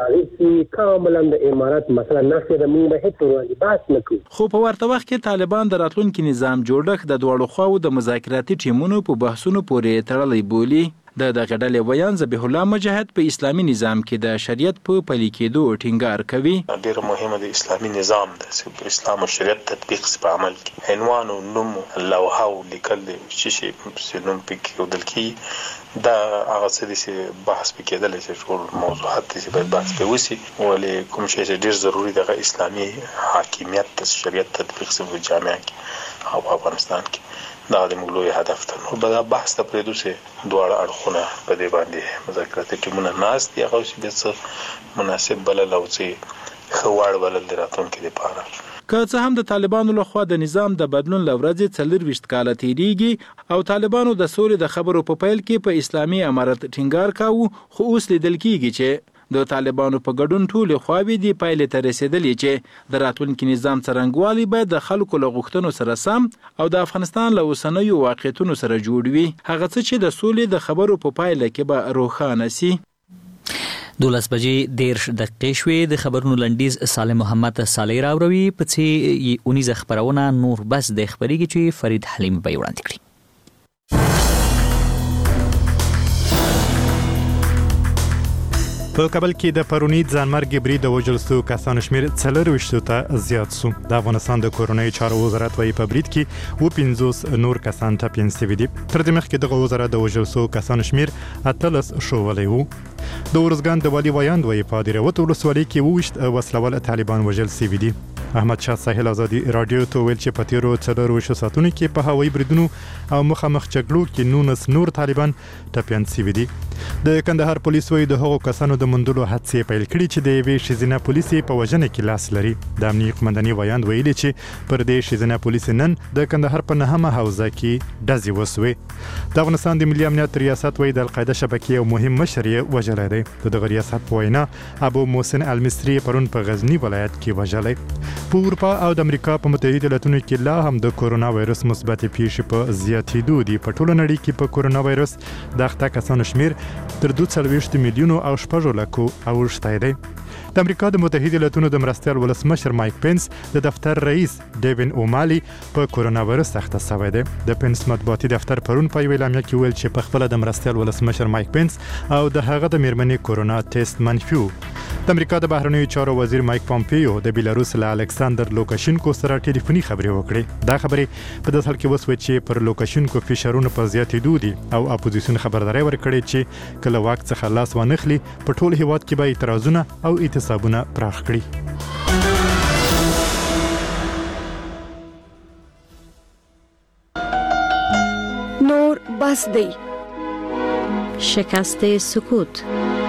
هیڅ کاملا د امارات مثلا نشي د موږ هیڅ ورته بحث نکوي. خو په ورته وخت کې طالبان د راتلونکي نظام جوړښت د دواړو خواو د مذاکراتي ټیمونو په بحثونو پورې تړلی بولي. د دغه ډلې ویان ذبیح الله مجاهد په اسلامي نظام کې د شریعت په پلي کېدو ټینګار کوي. ډېر مهمه د اسلامي نظام د اسلام او شریعت تطبیق په عمل کې عنوان او نوم لوحه او لیکل چې نوم پکې ودل کی دا هغه څه چې بحث پکېدل چې ټول موضوعات چې باید بحث په وسی ولې کوم شی چې ډېر ضروری د اسلامي حاکمیت د شریعت تطبیق په جامعه کې او افغانستان کې دا د موږ لوی هدف ته نو دا بحث ته پرېدو چې دواړه اړخونه په دې باندې مذاکرات ټیمونه ناست دي هغه چې مناسب بلل او چې خوار بلل راتلونکي لپاره. که څه هم د طالبانو لخوا د نظام د بدلون لورځ 24 کاله تیریږي او طالبانو د سولې د خبرو په پیل کې په اسلامي امارت ټینګار کاوه خو اوس لیدل کیږي چې د طالبانو په ګډون ټول خواوې دی پایلې ته رسیدلې چې د راتلونکي نظام څرنګوالي باید د خلکو له غوښتنو سره سم او د افغانستان له اوسنیو واقعیتونو سره جوړ وي هغه څه چې د سولې د خبرو په پایله کې به روښانه سي. 12 بجې 10 دقیقې شوې د خبرونو لنډیز سالم محمد صالح راوروي په څه اونیزه خبرونه نور بس د خبرېږي چې فرید حلیم به وړاندې کړي. په کابل کې د پرونی ځانمرګ برید د وژل شو کسانو شمېر 24 ته زیات شو. د افغانستان د کورونای چارو وزارت وايي په برید کې و 50 نور کسان ته پنځه دي. تر دې مخکې د وزارت د وژل شو کسانو شمېر 18 شولی وو. د ورزګان د والی ویاند وايي په دریوت ولسوالۍ کې ووشت وسلوال طالبان وژل شوي دي. احمد شاه ساحل ازادي رادیو ته ویل چې په تیرو 24 ساعتونو کې په هوایي بریدونو او مخامخ جګړو کې 19 نور طالبان ټپيان شوي دي. د کندهار پولیس وايي د هغو کسانو د مندلو حادثې پیل کړي چې د یوې ښځینه پولیسې په وژنه کې لاس لري. د امنیت قومنداني ویاند ویلي چې پر دې ښځینه پولیس نن د کندهار په نهمه حوزه کې ډزې وسوې. د افغانستان د ملي امنیت ریاست وايي د القاعده شبکې یو مهم مشر یې وژلی دی. د دغه ریاست په وینا ابو محسن المصری پرون په غزنی ولایت کې وژلی. په اروپا او د امریکا په متحده ایالاتونو کې لا هم د کورونا وایرس مثبت پیښې په زیاتېدو دي. په ټوله نړۍ کې په کورونا وایرس د اخته کسانو شمېر تر 240 میلیونو او 6 لکو اوښتی دی. د امریکا د متحده ایالاتونو د مرستیال ولسمشر مایک پنس د دفتر رئیس ډیوین اومالي په کورونا وایرس اخته شوی دی. د پنس مطبوعاتي دفتر پرون په یوه اعلامیه کې ویل چې په خپل د مرستیال ولسمشر مایک پنس او د هغه د میرمنې کورونا ټیسټ منفي و. د امریکا د بهرنیو چارو وزیر مایک پامپیو د بیلاروس له الکساندر لوکاشینکو سره ټلیفوني خبرې وکړې. دا خبرې په داسې حال کې وسوې چې پر لوکاشینکو فشارونه په زیاتېدو دي او اپوزیسیون خبرداری ورکړې چې کله واک څخه لاس وانخلي په ټول هیواد کې به اعتراضونه او اعتصابونه پراخ کړي. نور بس دی. شکست سکوت.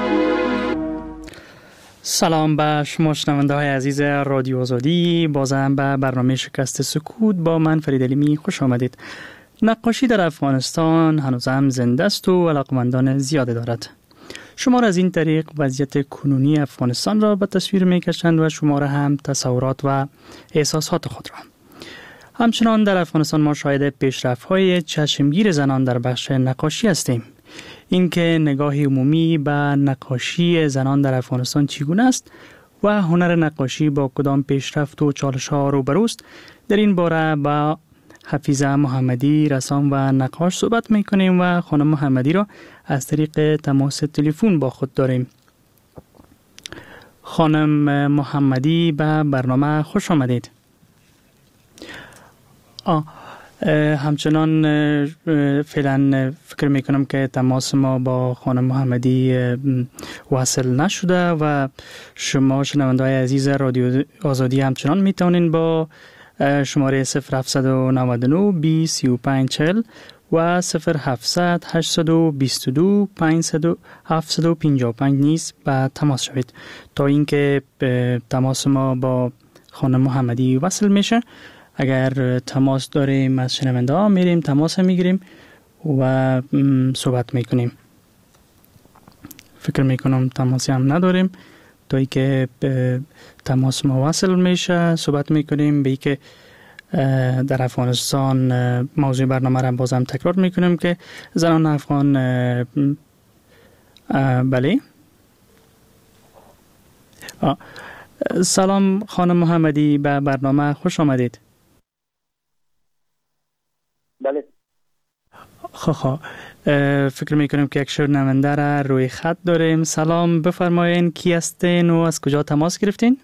سلام به شما شنونده های عزیز رادیو آزادی. بازم به برنامه شکست سکوت با من فرید حلیمی خوش آمدید. نقاشی در افغانستان هنوز هم زنده است و علاقمندان زیاده دارد. شمار از این طریق وضعیت کنونی افغانستان را به تصویر می‌کشند و شمار هم تصورات و احساسات خود را. همچنان در افغانستان ما شاهد پیشرفت‌های چشمگیر زنان در بخش نقاشی هستیم. اینکه نگاه عمومی به نقاشی زنان در افغانستان چگونه است و هنر نقاشی با کدام پیشرفت و چالش‌ها روبروست، در این باره با حفیظه محمدی رسام و نقاش صحبت میکنیم و خانم محمدی را از طریق تماس تلفن با خود داریم. خانم محمدی به برنامه خوش آمدید. همچنان فعلا فکر میکنم که تماس ما با خانم محمدی واصل نشده و شما شنونده‌های عزیز رادیو آزادی همچنان میتونین با شماره 0799 20 35 40 و 0700 822 755 نیز به تماس شوید. تا اینکه تماس ما با خانم محمدی وصل میشه، اگر تماس داریم از شنونده ها میریم تماس میگیریم و صحبت میکنیم. فکر میکنم تماسی هم نداریم. تا اینکه تماس ما وصل میشه صحبت میکنیم. به اینکه در افغانستان موضوع برنامه را بازم تکرار میکنیم که زنان افغان بله. سلام خانم محمدی، به برنامه خوش آمدید. بله. خب فکر میکنیم که یک شنونده را روی خط داریم. سلام، بفرمایین کی هستین و از کجا تماس گرفتین؟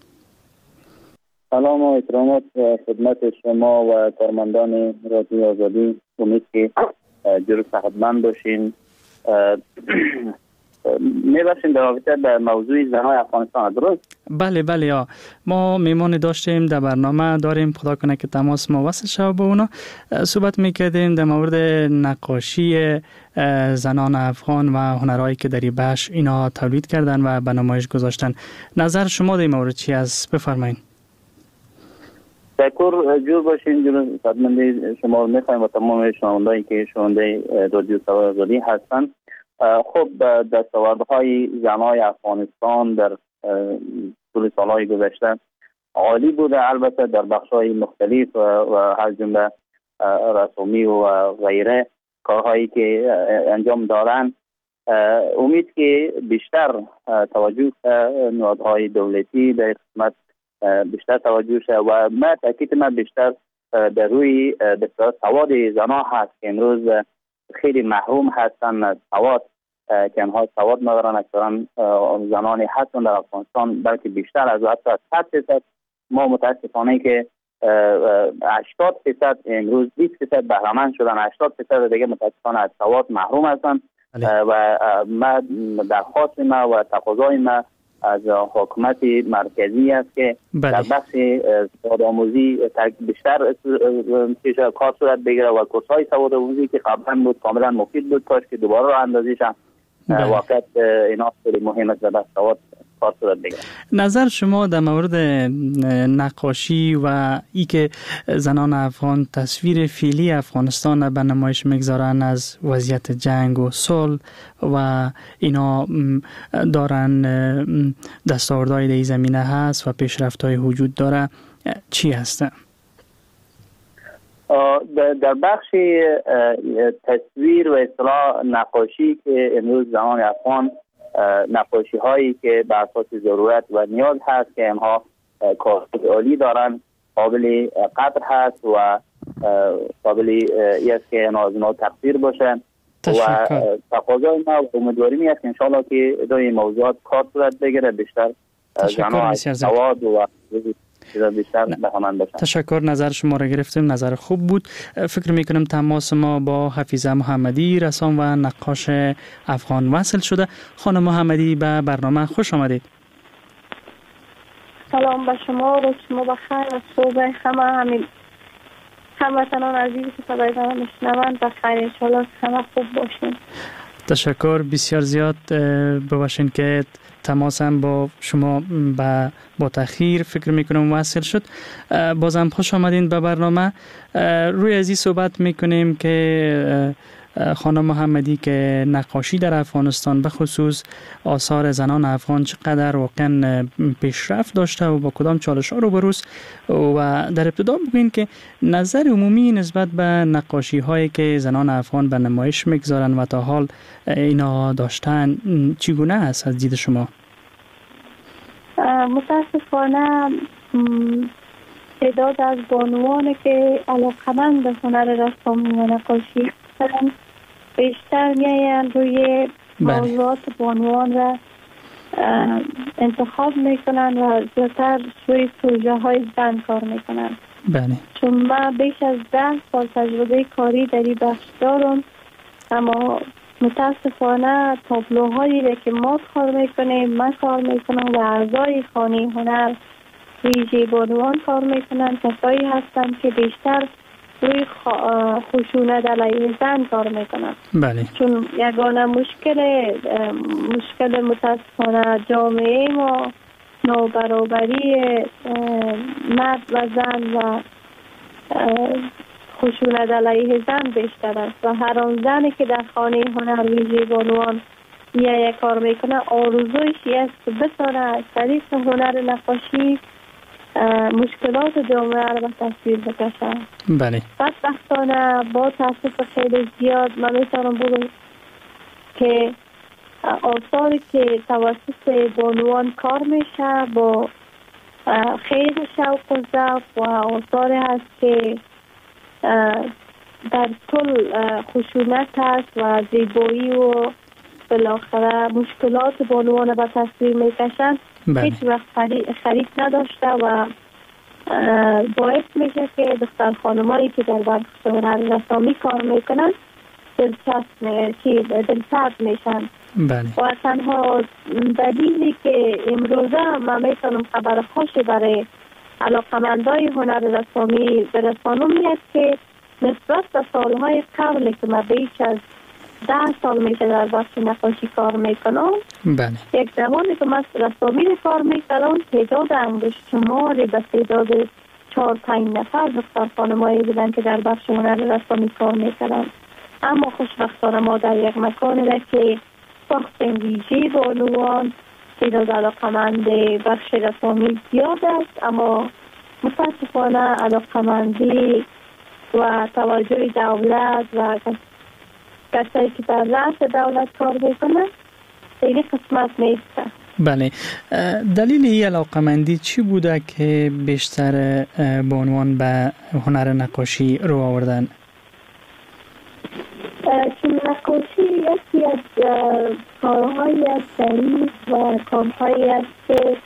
سلام و احترامات خدمت شما و کارمندان رادیو آزادی. امید که جور صحتمند باشین. میباشین در رابطه به موضوع زنهای افغانستان، درست؟ بله ما میمون داشتیم در برنامه داریم، خدا کنه که تماس ما وصل شد با اونا. صحبت میکردیم در مورد نقاشی زنان افغان و هنرهایی که در این بخش اینا تولید کردن و به نمایش گذاشتن. نظر شما در این مورد چی است؟ بفرمایید. تشکر، جور باشین. جور خدمت شما رو میخوایم و تمام شنوندهایی که شنونده رادیو آزادی هستن. خب دستاوردهای زنهای افغانستان در طول سالهای گذشته عالی بوده، البته در بخش‌های مختلف و هر جمله رسومی و غیره کارهایی که انجام دارن. امید که بیشتر توجه نهادهای دولتی در خدمت بیشتر توجه شد و ما تاکید ما بیشتر در روی سواد زنها هست که امروز خیلی محروم هستن از سواد، که انها سواد ندارن. اکثرا زنانی هستن در افغانستان، بلکه بیشتر از حتی 100% ما متاسفانه که 80% امروز 20% بهره‌مند شدن، 80% دیگه متاسفانه از سواد محروم هستن. و ما درخواست ما و تقاضای ما از حکومت مرکزی است که در بخش سوادآموزی بیشتر کار صورت بگیره و کورس‌های سوادآموزی که قبلا بود کاملا مفید بود، کاش که دوباره راه اندازی شد. واقعا اینا خیلی مهم است در سواد کار صورت بگیره. نظر شما در مورد نقاشی و ای که زنان افغان تصویر فعلی افغانستان به نمایش میگذارن از وضعیت جنگ و صلح و اینا دارن دستاوردهای در این زمینه هست و پیشرفت‌های وجود داره، چی هسته؟ در بخش تصویر و اصطلاح نقاشی که امروز زنان افغان نقاشی هایی که بر اساس ضرورت و نیاز هست که اینها کاربرد عالی دارن، قابل قدر هست و قابل است که اینا تقدیر باشن و تقاضای ما و امیدواری است که انشاءالله که ادای موضوعات کار صورت بگیره، بیشتر زنان سواد و تشکر. نظر شما را گرفتیم، نظر خوب بود. فکر میکنم تماس ما با حفیظه محمدی، رسام و نقاش افغان وصل شده. خانم محمدی به برنامه خوش آمدید. سلام به شما و شما بخیر. صبح همین هموطنان عزیزی که صدای من میشنوند بخیر، انشالله همه خوب باشین. تشکر بسیار زیاد. ببخشید که تماسم با شما با تأخیر فکر میکنم وصل شد. بازم خوش آمدین به برنامه. روی ازی صحبت میکنیم که خانم محمدی که نقاشی در افغانستان به خصوص آثار زنان افغان چقدر واقعا پیشرفت داشته و با کدام چالش‌ها روبروست و در ابتدا بگوین که نظر عمومی نسبت به نقاشی هایی که زنان افغان به نمایش میگذارن و تا حال اینا داشتن چگونه است از دید شما؟ متاسفانه تعداد از بانوان که علاقه‌مند به هنر رسامی و نقاشی هستند بیشتر میاین روی موضوعات بانوان را انتخاب میکنن و زیادتر روی پروژه های زن کار میکنن. بله. چون من بیش از 10 سال تجربه کاری در این بخش دارم، اما متاسفانه تابلوهایی را که ما کار میکنیم، من کار میکنم و اعضای خانه هنر ویژه بانوان کار میکنن، کسایی هستند که بیشتر روی خشونت علیه زن کار میکنن. بله. چون یگانه مشکل متاسفانه جامعه ما نابرابری مرد و زن و خشونت علیه زن بیشتر است و هر آن زنی که در خانه هنر ویژه بانوان یک کار میکنه آرزویش است که بتونه از طریق هنر نقاشی مشکلات جامعه را به تصویر بکشه. بله. بدبختانه با تاسف خیلی زیاد من میتونم بگم که آثاری که توسط بانوان کار میشه با خیلی شوق و ذوق و آثاری هست که در کل خشونت است و زیبایی و بالاخره مشکلات بانوان به تصویر میکشند. هیچ وقت خرید نداشته و باعث میشه که دختر خانمایی که در بخش رسامی کار میکنن دلسرد میشن. و تنها دلیلی که امروزه من میتونم خبر خوشی برای علاقمندای هنر رسامی برسانم است که نسبت به سالهای قبل که من بیش از 10 سال میشه در بخش نقاشی کار میکنم، یک زمانی که من رسامی کار میکنم تعداد انگشت شماری به تعداد 4-5 نفر دختر خانمایی بودن که در بخش هنر رسامی کار میکنن. اما خوشبختانه ما در یک مکانی را که ساخت ویژه بانوان تعداد علاقمند بخش رسامی زیاد است، اما متاسفانه علاقمندی و توجه دولت و کسایی که در رأس دولت کار میکنن خیلی قسمت نیست. بله، دلیل این علاقمندی چی بوده که بیشتر بانوان به هنر نقاشی رو آوردن؟ نقاشی یکی از کارهایی است ظریف و کارهایی است که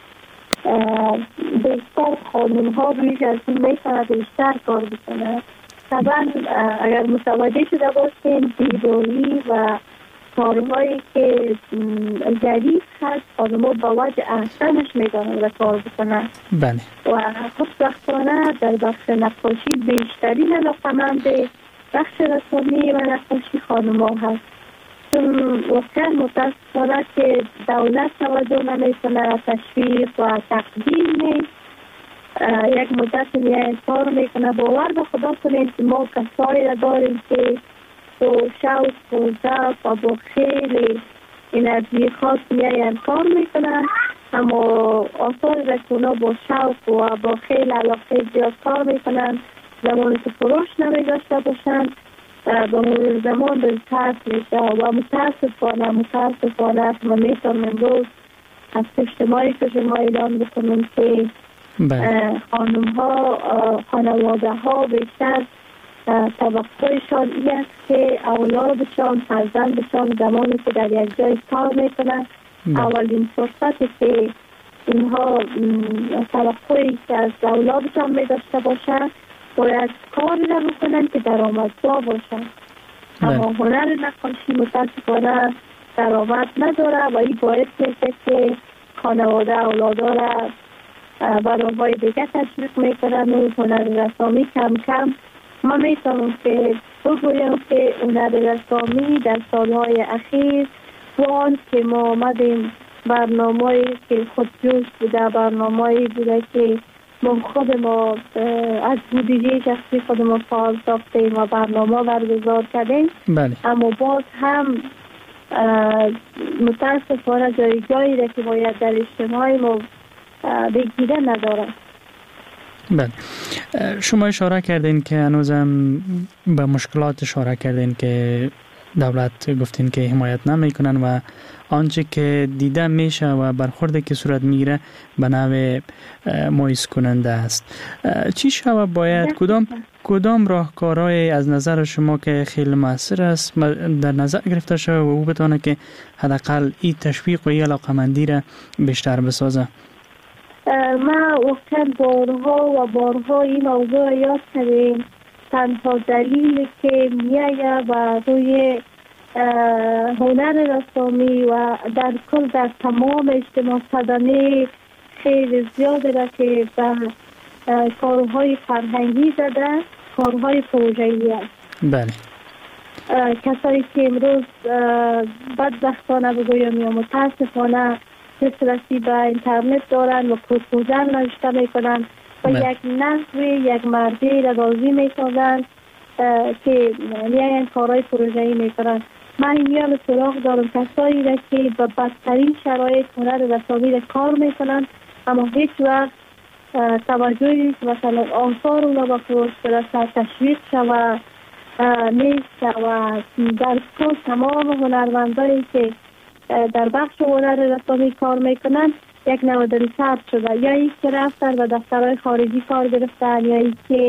بیشتر خانم‌ها بیش از این میتونه بیشتر کار بکنه. طبعا اگر متوجه شده باشیم زیبایی و کارهایی که ظریف هست خانم‌ها با وجه احسنش میدونن و کار بکنن. بله. و خوشبختانه در بخش نقاشی بیشترین علاقمند بخش رسامی و نقاشی خانم‌ها هست. چون واقعا متاسفانه که دولت توجه نمیکنه، تشویق و تقدیم نیست. یک مدت میای کار میکنه. باور به خدا کنید ما کسایی را داریم که با شوق و ذوق و با خیلی انرژی خاص میای کار میکنن، اما آثار را که اونا با شوق و با خیلی علاقه زیاد کار میکنن زمانی که فروش نمیداشته باشن با مرور زمان دلسرد میشه و متاسفانه ما میتونم امروز از اجتماعی که شما اعلام بکنم که خانم ها خانواده ها بیشتر توقعشان این است که اولادشان فرزندشان زمانی که در یک جای کار میکنن اولین فرصتی که اینها توقعی که از اولادشان میداشته باشن باید کاری را بکنن که درآمدزا باشن. اما هنر نقاشی متاسفانه درآمد نداره و این باعث میشه که خانواده اولادا را برای دیگه تشویق میکنن و هنر رسامی کم کم ما میتونم که بگویم که هنر رسامی در سالهای اخیر وان که ما آمدیم برنامه‌ای که خودجوش بوده، برنامه‌ای بوده که خود ما از بودجه شخصی خود ما فعال ساختیم و برنامه برگزار کردیم. اما باز هم متاسفانه جایی را که باید در اجتماع ما بگیره نداره. بله، شما اشاره کردین که هنوزم به مشکلات اشاره کردین که دولت گفتین که حمایت نمیکنن و آنچه که دیده میشه و برخوردی که صورت میگیره به نوع مایوس کننده است. چی شود باید کدام راهکارهای از نظر شما که خیلی موثر است در نظر گرفته شود و او بتونه که حداقل این تشویق و این علاقمندی را بیشتر بسازه؟ ما وقتا بارها این موضوع یاد کردیم. تنها دلیلی که میایه و روی هنر رسامی و در کل در تمام اجتماع صدمه خیلی زیاده را که به کارهای فرهنگی زده، کارهای پروژه‌ای است. بله. کسایی که امروز بدبختانه بگویم یا متاسفانه دسترسی به اینترنت دارن و پروپوزل نوشته میکنن و یک نحوی یک مردی را راضی میسازن که میاین کارهای پروژه‌ای میکنن. من این سراغ دارم کسایی را که به بدترین شرایط هنر رسامی را کار میکنن اما هیچ وقت توجهی که مثلا آثار اونا با فروش برسه تشویق شود نیست و در کل تمام هنرمندایی که در بخش هنر رسامی کار میکنن یک نوع دلسرد شده، یا این که رفتن و دفترهای خارجی کار گرفتن یا این که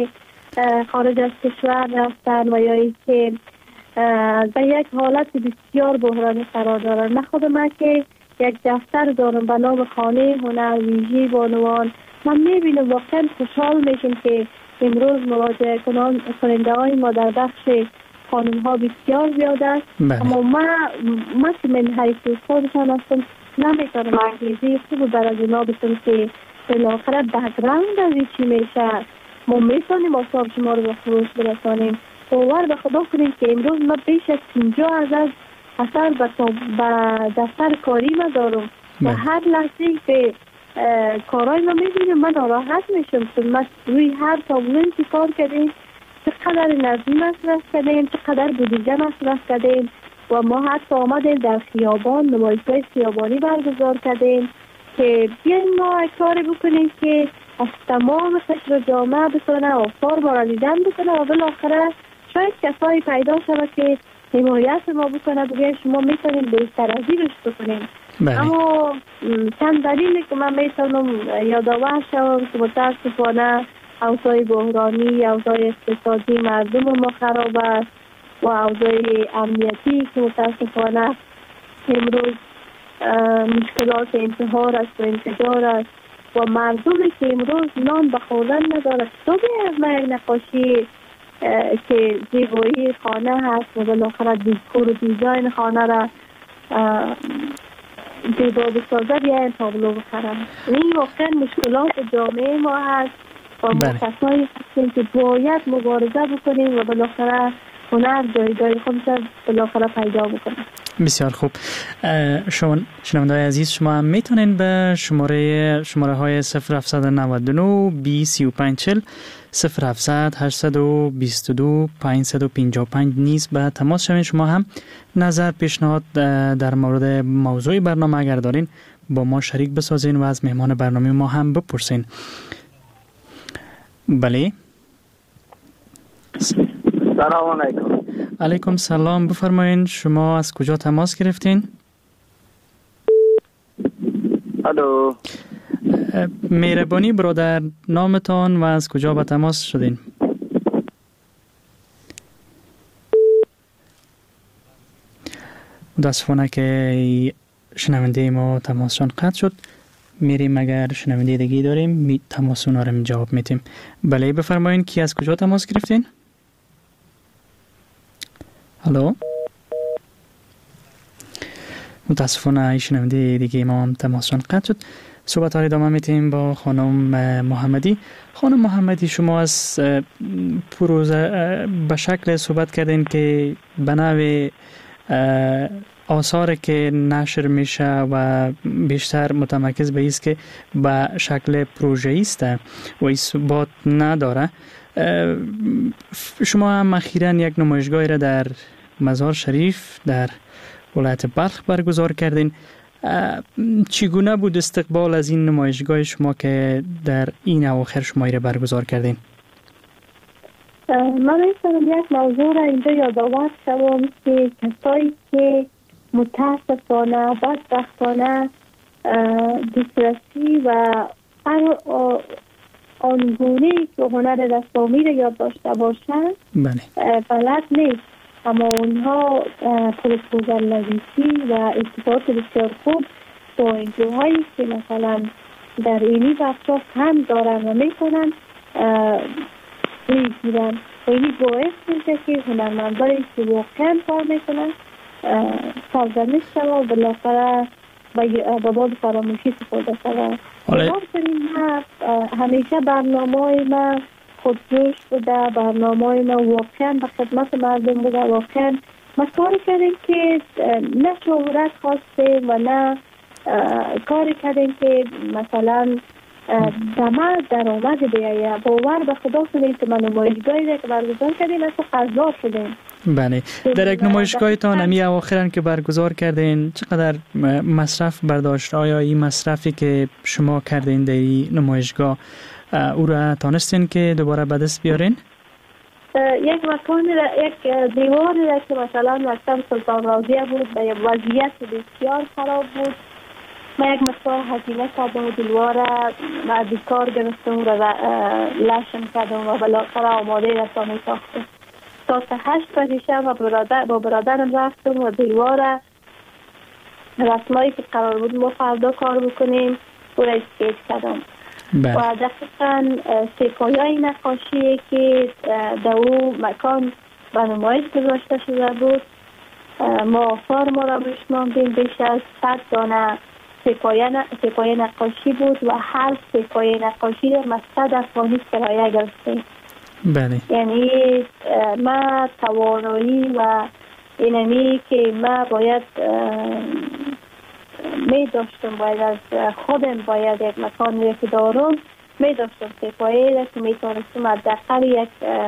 خارج از کشور رفتن و یا ای که در یک حالت بسیار بحرانی قرار دارن. من خودم که یک دفتر دارم به نام خانه هنر ویژه بانوان، من میبینم واقعا خوشحال میشم که امروز مراجعه کننده های ما در بخش خانم ها بسیار زیاد است. اما من که من حیث خودشان هستم نمیتونم انگیزی خوب برای اونا بسیم که بالاخره بک‌گراند از این چی میشه، ما میتونیم آثار شما رو به فروش برسانیم. باور به خدا کنیم که امروز من بیش از 50 اثر به دفتر کاری ما دارم و هر لحظه که کارهای ما میبینیم من ناراحت میشم که ما روی هر تابلوی که کار کردیم چقدر انرژی مصرف کردیم، چقدر بودجه مصرف کردیم و ما حتی آمدیم در خیابان نمایش‌های خیابانی برگزار کردیم که بیایم ما کاری بکنیم که از تمام قشر جامعه بتونه آثار ما را دیدن بکنه و بالاخره شاید کسایی پیدا شود که حمایت ما بکنه بگه شما میتونید بهتر از این رشد بکنیم. اما چند دلیلی که من میتونم یادآور شوم که متاسفانه اوضاع بحرانی، اوضاع اقتصادی مردم ما خراب است و اوضاع امنیتی که متاسفانه امروز مشکلات انتحار است و انفجار است و مردمی که امروز نان به خوردن ندارد. تو به نقاشی که زیبایی خانه هست و بالاخره دیکور و دیزاین خانه را زیبا بسازد یا این تابلو بخرم. این واقعا مشکلات جامعه ما هست و ما کسایی هستیم که باید مبارزه بکنیم و بالاخره هنر جایگاه خودش بالاخره پیدا بکنه. بسیار خوب. شنونده‌های عزیز، شما هم میتونین به شماره های 0799 203540 0700 822 555 نیز به تماس شوین. شما هم نظر پیشنهاد در مورد موضوع برنامه اگر دارین با ما شریک بسازین و از مهمان برنامه ما هم بپرسین. بله. سلام علیکم. علیکم سلام. بفرمایین شما از کجا تماس گرفتین؟ الو. مهربانی برادر، نامتان و از کجا به تماس شدین؟ متاسفانه که شنونده ما تماسشان قطع شد. میریم اگر شنونده دیگه داریم تماس اونا رو جواب میتیم. بله بفرمایین کی از کجا تماس گرفتین؟ الو. متاسفانه شنونده دیگه ما هم تماسشان قطع شد. صحبت ها ادامه میتیم با خانم محمدی. خانم محمدی، شما از پروژه به شکل صحبت کردین که به نوع آثار که نشر میشه و بیشتر متمرکز به است که به شکل پروژه‌ای است و اثبات نداره. شما هم اخیراً یک نمایشگاهی را در مزار شریف در ولایت بلخ برگزار کردین. چگونه بود استقبال از این نمایشگاه شما که در این اواخر شما را برگزار کردین؟ من می‌خواستم یک موضوع را اینجا یادآور شوم که کسایی که متاسفانه بدبختانه دسترسی و آنگونه که هنر رسامی را یاد داشته باشند بلد نیست، اما اونها پروپوزال نویسی و ارتباط بسیار خوب با انجوهایی که مثلا در اینی بخشا هم دارن و میکنن میگیرن و اینی باعث میشه که هنرمندایی که واقعا کار میکنن سرزنش شد و بالاخره به باد فراموشی سپرده شد. همیشه برنامه‌های ما خودجوش بوده، برنامه‌های ما واقعا به خدمت مردم بوده. واقعا ما کاری کردیم که نه شهرت خواستیم و نه کاری کردیم که مثلا دمه درآمد بیایه. باور به خدا کنید که من نمایشگاهی که برگزار کردیم اصلا قرضدار شدیم. بله. در یک نمایشگاهتان همی اواخرا که برگزار کردین چقدر مصرف برداشت؟ آیا این مصرفی که شما کردین در این نمایشگاه او را تانستین که دوباره به دست بیارین؟ یک مکان یک دیواری که مثلا مکتب سلطان راضیه بود به وضعیت بسیار خراب بود من یک مقدار هزینه کردم و دلواره و بیکار گرفتم و لشم کردم و بالاخره آماده رسانه ساختم. ساعت 8 بجه شب و با برادرم رفتم و دلواره رسمایی که قرار بود ما فردا کار بکنیم او را اسکیچ کردم. و دقیقا سپایای نقاشی که در او مکان به نمایش گذاشته شده بود ما آثار ما را بشماندیم. بیش از 100 دانه سپایه نقاشی بود و هر سپایه نقاشی را ما 100 افغانی کرایه گرفتیم. بله. یعنی ما توانایی و اینمی که ما باید می داشتم باید از خودم باید یک مکان که دارم می داشتم سپایه را که می تانستم از دقیقا یک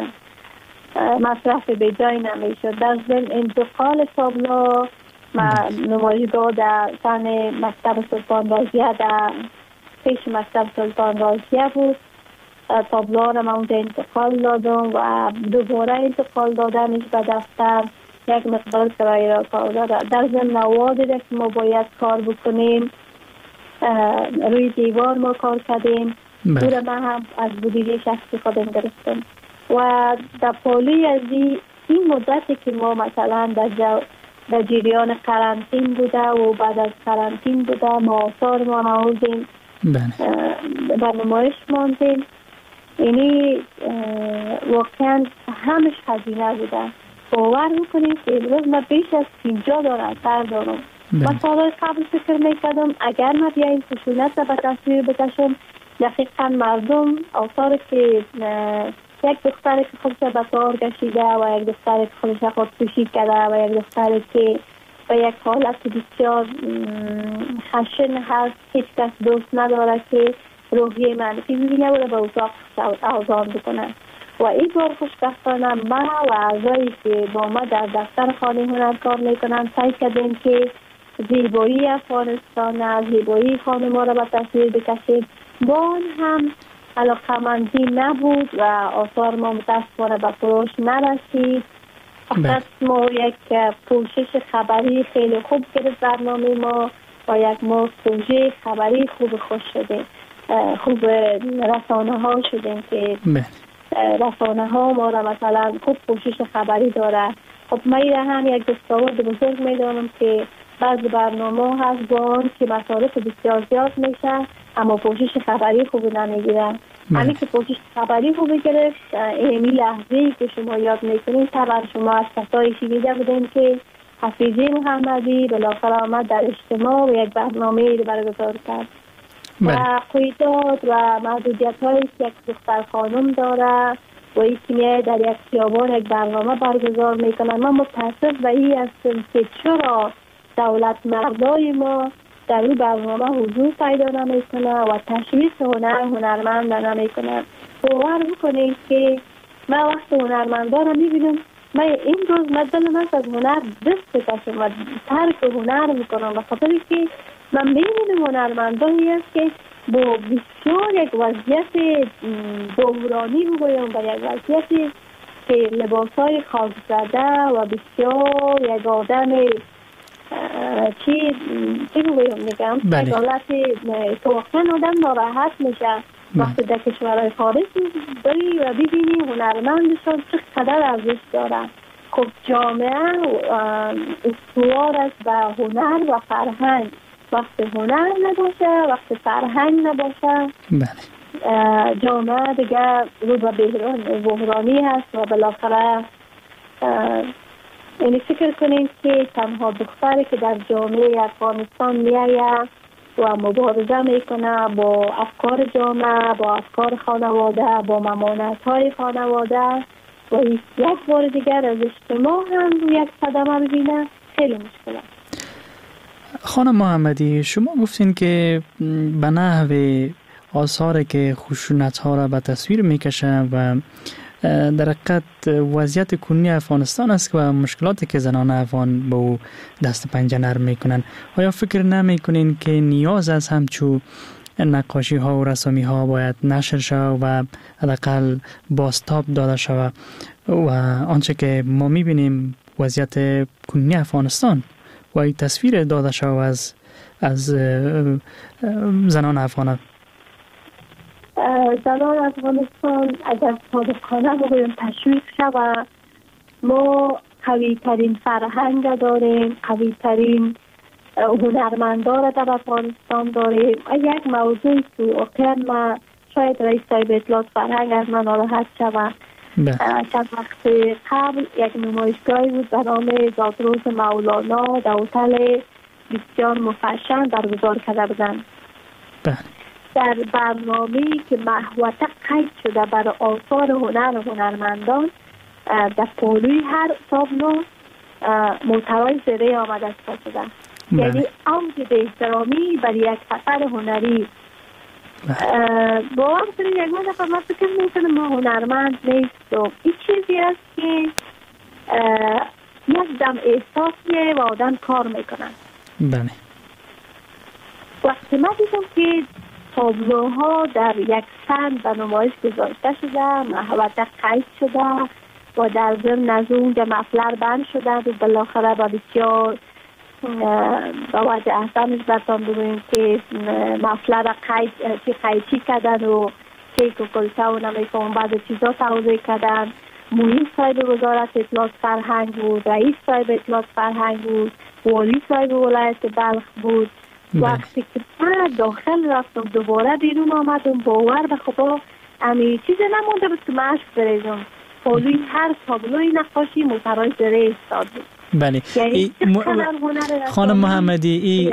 مصرف به جای نمی شد. در ضمن انتقال تابلو نمایشگاه در سن مکتب سلطان رازیه در پیش مکتب سلطان رازیه بود. تابلو را من اونجا انتقال دادم و دوباره انتقال دادنش به دفتر یک مقدار کرایه را کار داره. در ضمن نوادی را که ما باید کار بکنیم روی دیوار ما کار کردیم او را من هم از بودجه شخصی خودم گرفتم و در پالی از این مدتی که ما مثلا در جریان قرنطین بوده و بعد از قرنطین بوده ما آثار ما نهوزیم به نمایش ماندیم. یعنی واقعا همش هزینه بوده. باور میکنید که امروز من بیش از 50 دانه اثر دارم. من سالهای قبل فکر میکردم اگر من بیایم خشونت را به تصویر بکشم دقیقا مردم آثار که یک دختری که خودش به کار کشیده و یک دختری که خودش خودکشی کرده و یک دختری که به یک حالت بسیار خشن هست هیچ کس دوست نداره که روحیه منفی ببینه و به اتاق اوزان بکنه. و این بار خوشبختانه ما و اعضایی که با ما در دفتر خانه هنر کار میکنن سعی کردیم که زیبایی افغانستان زیبایی خانه ما را به تصویر بکشیم. با آن هم علاقمندی نبود و آثار ما متاسفانه به فروش نرسید. فقط ما یک پوشش خبری خیلی خوب گرفت برنامه ما و یک ما پروژه خبری خوب خوش شده خوب رسانه ها شدیم که رسانه ها ما را مثلا خوب پوشش خبری داره. خب من هم یک دستاورد بزرگ میدانم که بعضی برنامه هست با آن که مصارف بسیار زیاد میشه اما پوشش خبری خوب نمیگیرن. همین که پوشش خبری خوب گرفت اینی لحظه‌ای که شما یاد میکنید طبعا شما از کسایی شنیده بودین که حفیظی محمدی بالاخره آمد در اجتماع و یک برنامه رو برگزار کرد و قیدات و محدودیت هایی که یک دختر خانم داره و این که در یک خیابان یک برنامه برگزار میکنن. من متاسف به این هستم که چرا دولت مردای ما در این برنامه حضور پیدا نمیکنه و تشویق هنرمند نمیکنه. باور بکنید که من وقت هنرمندا رو میبینم من این روز دلم هست از هنر دست بکشم و ترک هنر میکنم و خاطری که من میبینم هنرمندایی هست که با بسیار یک وضعیت بحرانی بگویم و یک وضعیتی که لباسای خاک زده و بسیار یک آدم چی بگویم میگم حالتی که واقعا آدم ناراحت میشه وقتی در کشورهای خارج بری و ببینی هنرمندشان چقدر ارزش داره. خب جامعه استوار است به هنر و فرهنگ. وقتی هنر نباشه وقتی فرهنگ نباشه جامعه دیگه رو به بحرانی هست و بالاخره یعنی فکر کنید که تنها دختری که در جامعه افغانستان میآید و مبارزه میکنه با افکار جامعه با افکار خانواده با ممانعت‌های خانواده و یک بار دیگر از اجتماع هم یک صدمه ببینه خیلی مشکل است. خانم محمدی شما گفتین که به نحو آثاری که خشونت‌ها را به تصویر میکشن و در حقیقت وضعیت کنونی افغانستان است و مشکلاتی که زنان افغان با او دست پنجه نرم میکنن. آیا فکر نمیکنین که نیاز از همچو نقاشی ها و رسامی ها باید نشر شود و حداقل بازتاب داده شود و آنچه که ما میبینیم وضعیت کنونی افغانستان و این تصویر داده شود از از زنان افغان؟ زنان افغانستان اگر صادقانه بگویم تشویق شود، ما قوی ترین فرهنگ داریم، قوی ترین هنرمندا را در افغانستان داریم. یک موضوعی که واقعا ما شاید رئیس صاحب اطلاعات فرهنگ از من ناراحت شود، چند وقت قبل یک نمایشگاهی بود به نام زادروز مولانا در هتل بسیار مفشن برگزار کرده بودند. در برنامه‌ای که محوطه قید شده برای آثار هنر و هنرمندان، در پالوی هر تابلو محتوای زیره آمده است. یعنی اوج به احترامی برای یک سفر هنری. باور کنید یک دفعه من فکر میکنم ما هنرمند نیستم. این چیزی است که یک دم احساسیه و آدم کار میکنن. بله. وقتی من دیدم که تابلوها در یک سند به نمایش گذاشته شده، محوطه قید شده و در ضمن از اونجا مفلر بند شده و بالاخره با بسیار با وجه احسانش برتان بگویم که مفلر قیدی کردن و کیک و کلچه و نمیکنم بعض چیزا توضیح کردن. محیط صاحب وزارت اطلاعات فرهنگ بود، رئیس صاحب اطلاعات فرهنگ بود، والی صاحب ولایت بلخ بود. وقتی که من داخل رفتم دوباره بیرون آمدم، باور به خدا امی چیزی نمونده بود که مشق بریزم. پالوی هر تابلوی نقاشی محتوای زیره استاد بود. بله. خانم محمدی،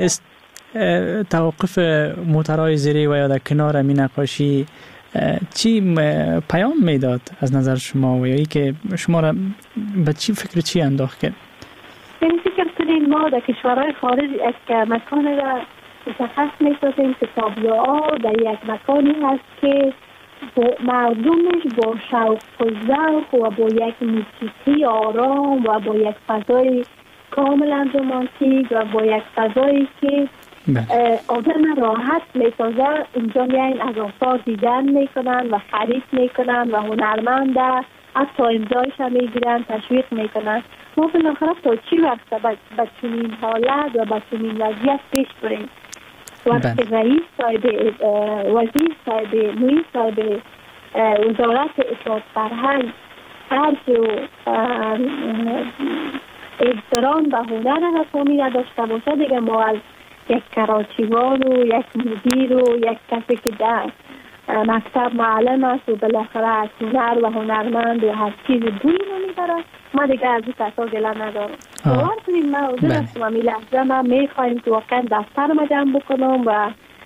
توقف محتوای زیره و یا در کنار این نقاشی چی پیام میداد از نظر شما و یا ای که شما را به چی فکر چی انداخت کرد؟ یعنی فکر کنیم ما در کشورهای خارج یک مکان را مشخص می‌سازیم که تابلوها در یک مکانی هست که مردمش با شوق و ذوق و با یک موسیقی آرام و با یک فضای کاملا رمانتیک و با یک فضایی که آدم راحت می‌سازه اونجا میاین از آثار دیدن میکنن و خرید میکنن و هنرمند حتی امضایش هم میگیرن، تشویق میکنن. ما بالاخره تا چی وقت به چنین حالت و به چنین وضعیت پیش بریم؟ وقتی رئیس صاحب وزیر صاحب محیط صاحب وزارت اطلاعات فرهنگ عرض و احترام به هنر رسانی نداشته باشه، دیگه ما از یک کراچیوان و یک مدیر و یک کسی که در مکتب معلم است و بالاخره از هنر و هنرمند و هر چیز بوی نمیبره، ما دیگه از این کسا گله ندارم. باور کنید من حضور هستم امی لحظه من میخوایم که واقعا دفتر ما جمع بکنم و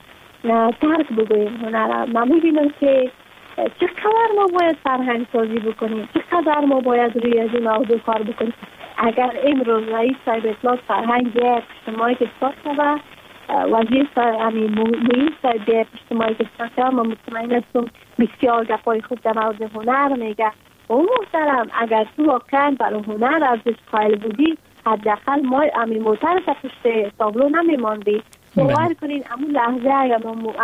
ترک بگویم هنرم. من میبینم که چقدر ما باید فرهنگ سازی بکنیم، چقدر ما باید روی از این موضوع کار بکنیم. اگر امروز رئیس صاحب اطلاعات فرهنگ بیاید اجتماعی که ساخت و وزیر محیط صاحب بیاید اجتماعی که ساخت و من مطمئن هستم بسیار گپای خوب در مورد هنر میگه. او محترم اگر تو واقعا برای هنر ارزش قائل بودی حداقل ما امی موتر پشت تابلو نمیماندی. باور کنین امون لحظه اگر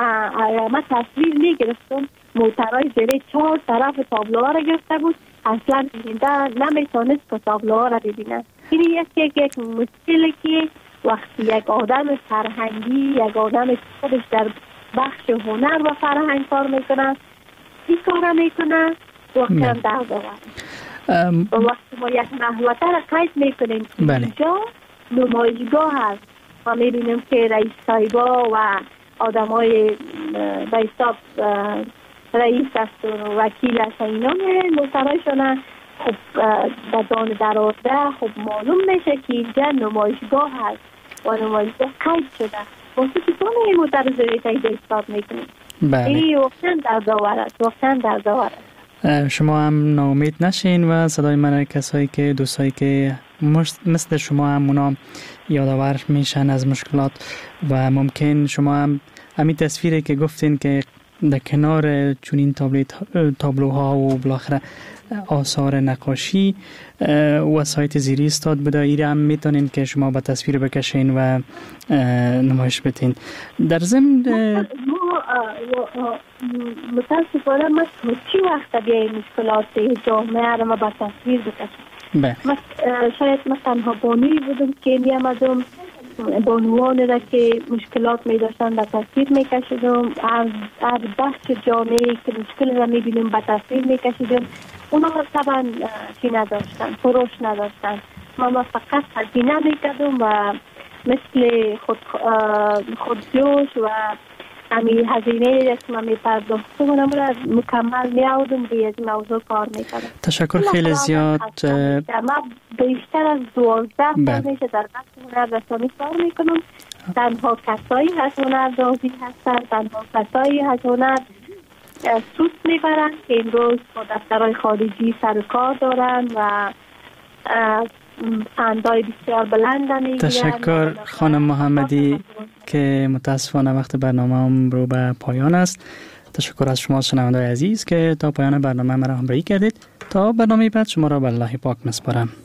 ما تصویر میگرفتم موترهای زیره 4 طرف تابلوها را گرفته بود، اصلا بیننده نمیتونست که تابلوها را ببینه. این یک مشکلی که وقتی یک آدم فرهنگی، یک آدم خودش در بخش هنر و فرهنگ کار میکنه این کار را میکنه واقعا درد آورد. وقتی ما یک محوطه را قید میکنیم اینجا نمایشگاه هست و میبینیم که رئیس صاحبا و آدم های به حساب رئیس است و وکیل است اینا محتوایشون خب بدان در آورده خب معلوم میشه که اینجا نمایشگاه هست و نمایشگاه قید شده. واسه چطور این محتوای زیره تایید حساب میکنیم؟ این واقعا درد آورد، واقعا درد آورد. شما هم ناامید نشین و صدای من کسایی که دوستایی که مثل شما هم اونا یادآور میشن از مشکلات و ممکن شما هم همین تصویری که گفتین که در کنار چونین تابلوها و بالاخره آثار نقاشی و سایت زیری استاد بوده، ایره هم میتونین که شما به تصویر بکشین و نمایش بتین. در ضمن متاسفانه ما چی وقت بیاییم مشکلات جامعه را ما به تصویر بکشیم. شاید من تنها بانی بودم که می آمدم بانوان را که مشکلات می داشتن به تصویر می کشیدم، هر بخش جامعه که مشکل را می بینیم به تصویر می کشیدم. اونا طبعا چی نداشتن، فروش نداشتن. ما فقط هزینه می کردم و مثل خودجوش و همین هزینه که من می پرداختم اونم را مکمل می آوردم روی از موضوع کار می کردم. تشکر خیلی زیاد. ما بیشتر از 12 سال میشه در بخش هنررسانی کار می کنم. تنها کسایی از هنر راضی هستن، تنها کسایی از هنر سوس میبرن که امروز با دفترهای خارجی سر و کار دارن و فندای بسیار بلند میگیرن. تشکر خانم محمدی که متاسفانه وقت برنامه هم رو به پایان است. تشکر از شما شنوندگان عزیز که تا پایان برنامه مرا همراهی کردید. تا برنامه بعد شما را به الله پاک میسپارم.